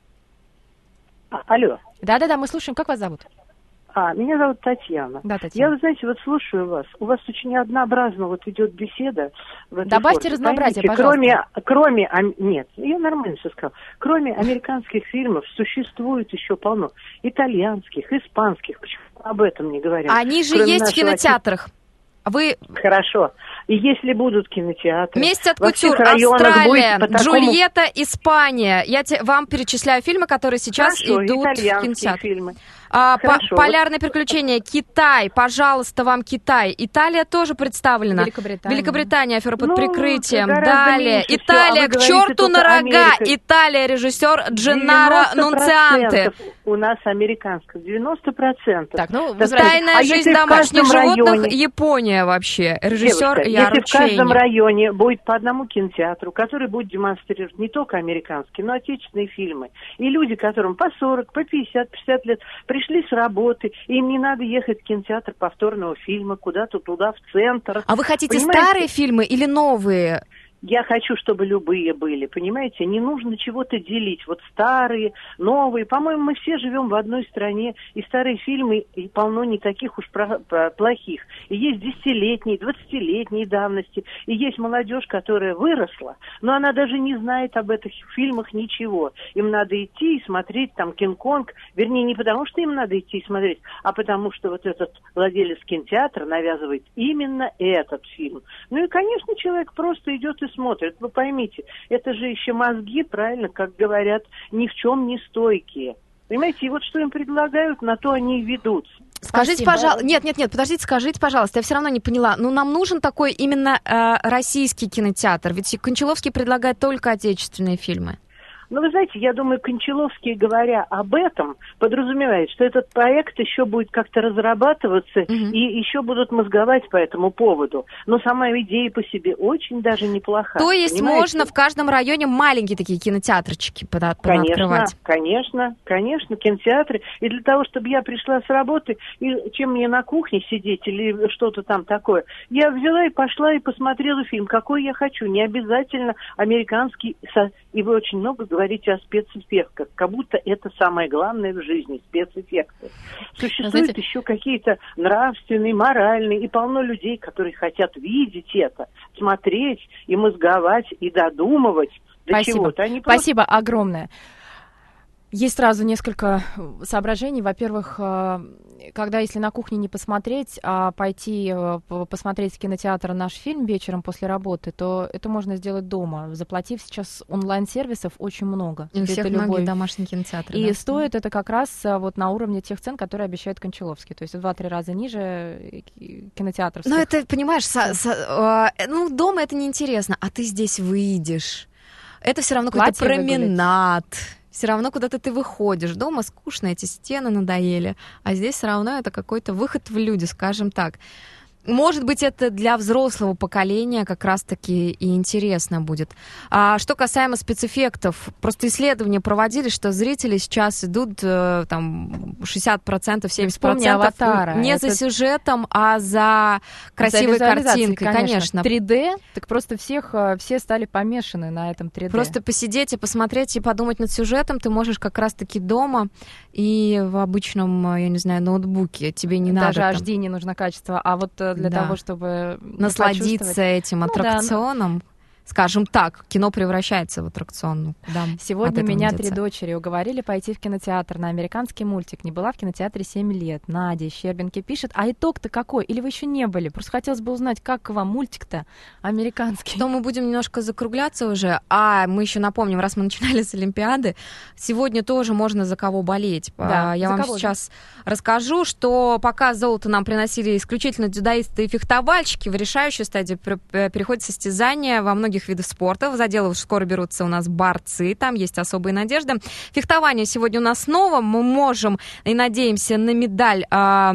А, алло. Да-да-да, мы слушаем. Как вас зовут? А, меня зовут Татьяна. Да, Татьяна. Я, вы знаете, вот слушаю вас. У вас очень однообразно вот идет беседа. В Добавьте форме. разнообразие, Поймите, пожалуйста. Кроме, кроме, нет, я нормально все сказала. Кроме американских фильмов существует еще полно итальянских, испанских. Почему об этом не говорят? Они же Кроме есть в кинотеатрах. Вы... Хорошо. И если будут кинотеатры... Месяц от кутюр, Австралия, такому... Джульетта, Испания. Я те, вам перечисляю фильмы, которые сейчас Хорошо, идут в кинотеатр. Фильмы. А, по, полярное приключение, Китай, пожалуйста, вам Китай. Италия тоже представлена. Великобритания. Великобритания, афера под ну, прикрытием. Далее, Италия, а к черту на рога. Америка. Италия, режиссер Дженнаро Нунцианте. У нас американская, девяносто процентов. Так, ну, Тайная а жизнь домашних животных, районе... Япония вообще. Режиссер Яро Если в каждом районе будет по одному кинотеатру, который будет демонстрировать не только американские, но и отечественные фильмы, и люди, которым по сорок, по пятьдесят, пятьдесят лет пришли с работы, им не надо ехать в кинотеатр повторного фильма, куда-то туда, в центр. А вы хотите Понимаете? Старые фильмы или новые? Я хочу, чтобы любые были, понимаете? Не нужно чего-то делить. Вот старые, новые. По-моему, мы все живем в одной стране, и старые фильмы и полно не таких уж про- про- плохих. И есть десятилетние, двадцатилетние давности, и есть молодежь, которая выросла, но она даже не знает об этих фильмах ничего. Им надо идти и смотреть там Кинг-Конг, вернее, не потому, что им надо идти и смотреть, а потому, что вот этот владелец кинотеатра навязывает именно этот фильм. Ну и, конечно, человек просто идет и смотрят. Вы поймите, это же еще мозги, правильно, как говорят, ни в чем не стойкие. Понимаете, и вот что им предлагают, на то они и ведутся. Скажите, пожалуйста, нет, нет, нет, подождите, скажите, пожалуйста, я все равно не поняла. Ну, нам нужен такой именно э, российский кинотеатр, ведь Кончаловский предлагает только отечественные фильмы. Ну, вы знаете, я думаю, Кончаловский, говоря об этом, подразумевает, что этот проект еще будет как-то разрабатываться, угу. и еще будут мозговать по этому поводу. Но сама идея по себе очень даже неплохая. То есть понимаете? Можно в каждом районе маленькие такие кинотеатрчики подоткрывать? Конечно, конечно, конечно, кинотеатры. И для того, чтобы я пришла с работы, и чем мне на кухне сидеть или что-то там такое, я взяла и пошла и посмотрела фильм, какой я хочу. Не обязательно американский, и вы очень много говорите говорите о спецэффектах, как будто это самое главное в жизни, спецэффекты. Существуют Знаете... еще какие-то нравственные, моральные, и полно людей, которые хотят видеть это, смотреть и мозговать, и додумывать до Спасибо. чего-то. Они просто... Спасибо огромное. Есть сразу несколько соображений. Во-первых, когда, если на кухне не посмотреть, а пойти посмотреть в кинотеатр наш фильм вечером после работы, то это можно сделать дома, заплатив сейчас онлайн-сервисов очень много. И у всех это многие любой... домашние кинотеатры. И да? стоит это как раз вот на уровне тех цен, которые обещает Кончаловский. То есть в два-три раза ниже кинотеатров. Ну это, понимаешь, со, со, э, ну дома это неинтересно, а ты здесь выйдешь. Это все равно какой-то променад. Выгулять. Все равно куда-то ты выходишь. Дома скучно, эти стены надоели. А здесь все равно это какой-то выход в люди, скажем так. Может быть, это для взрослого поколения как раз-таки и интересно будет. А что касаемо спецэффектов, просто исследования проводили, что зрители сейчас идут э, там шестьдесят процентов, семьдесят процентов Аватара. Не это... за сюжетом, а за красивой за картинкой, конечно. конечно. три дэ, так просто всех, все стали помешаны на этом три дэ. Просто посидеть и посмотреть и подумать над сюжетом ты можешь как раз-таки дома и в обычном, я не знаю, ноутбуке. Тебе не Даже надо... эйч ди не нужно качество, а вот для да. того, чтобы насладиться этим аттракционом. Ну, да. Скажем так, кино превращается в аттракцион. Да, Сегодня меня три дочери уговорили пойти в кинотеатр на американский мультик. Не была в кинотеатре семь лет. Надя из Щербинки пишет. А итог-то какой? Или вы еще не были? Просто хотелось бы узнать, как вам мультик-то американский. То мы будем немножко закругляться уже. А мы еще напомним, раз мы начинали с Олимпиады, сегодня тоже можно за кого болеть. Да, Я вам сейчас же? расскажу, что пока золото нам приносили исключительно дзюдоисты и фехтовальщики, в решающую стадию переходит состязание во многих видов спорта. В заделы скоро берутся у нас борцы, там есть особые надежды. Фехтование сегодня у нас снова. Мы можем и надеемся на медаль э,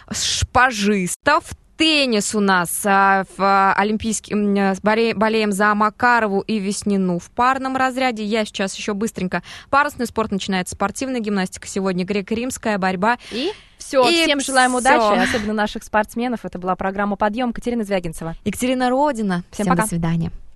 шпажистов. Теннис у нас а, в а, олимпийским а, болеем за Макарову и Веснину в парном разряде. Я сейчас еще быстренько. Парусный спорт начинается, спортивная гимнастика сегодня, греко-римская борьба. И все, и всем все. желаем удачи, особенно наших спортсменов. Это была программа «Подъем». Катерина Звягинцева. Екатерина Родина. Всем, Всем пока. До свидания.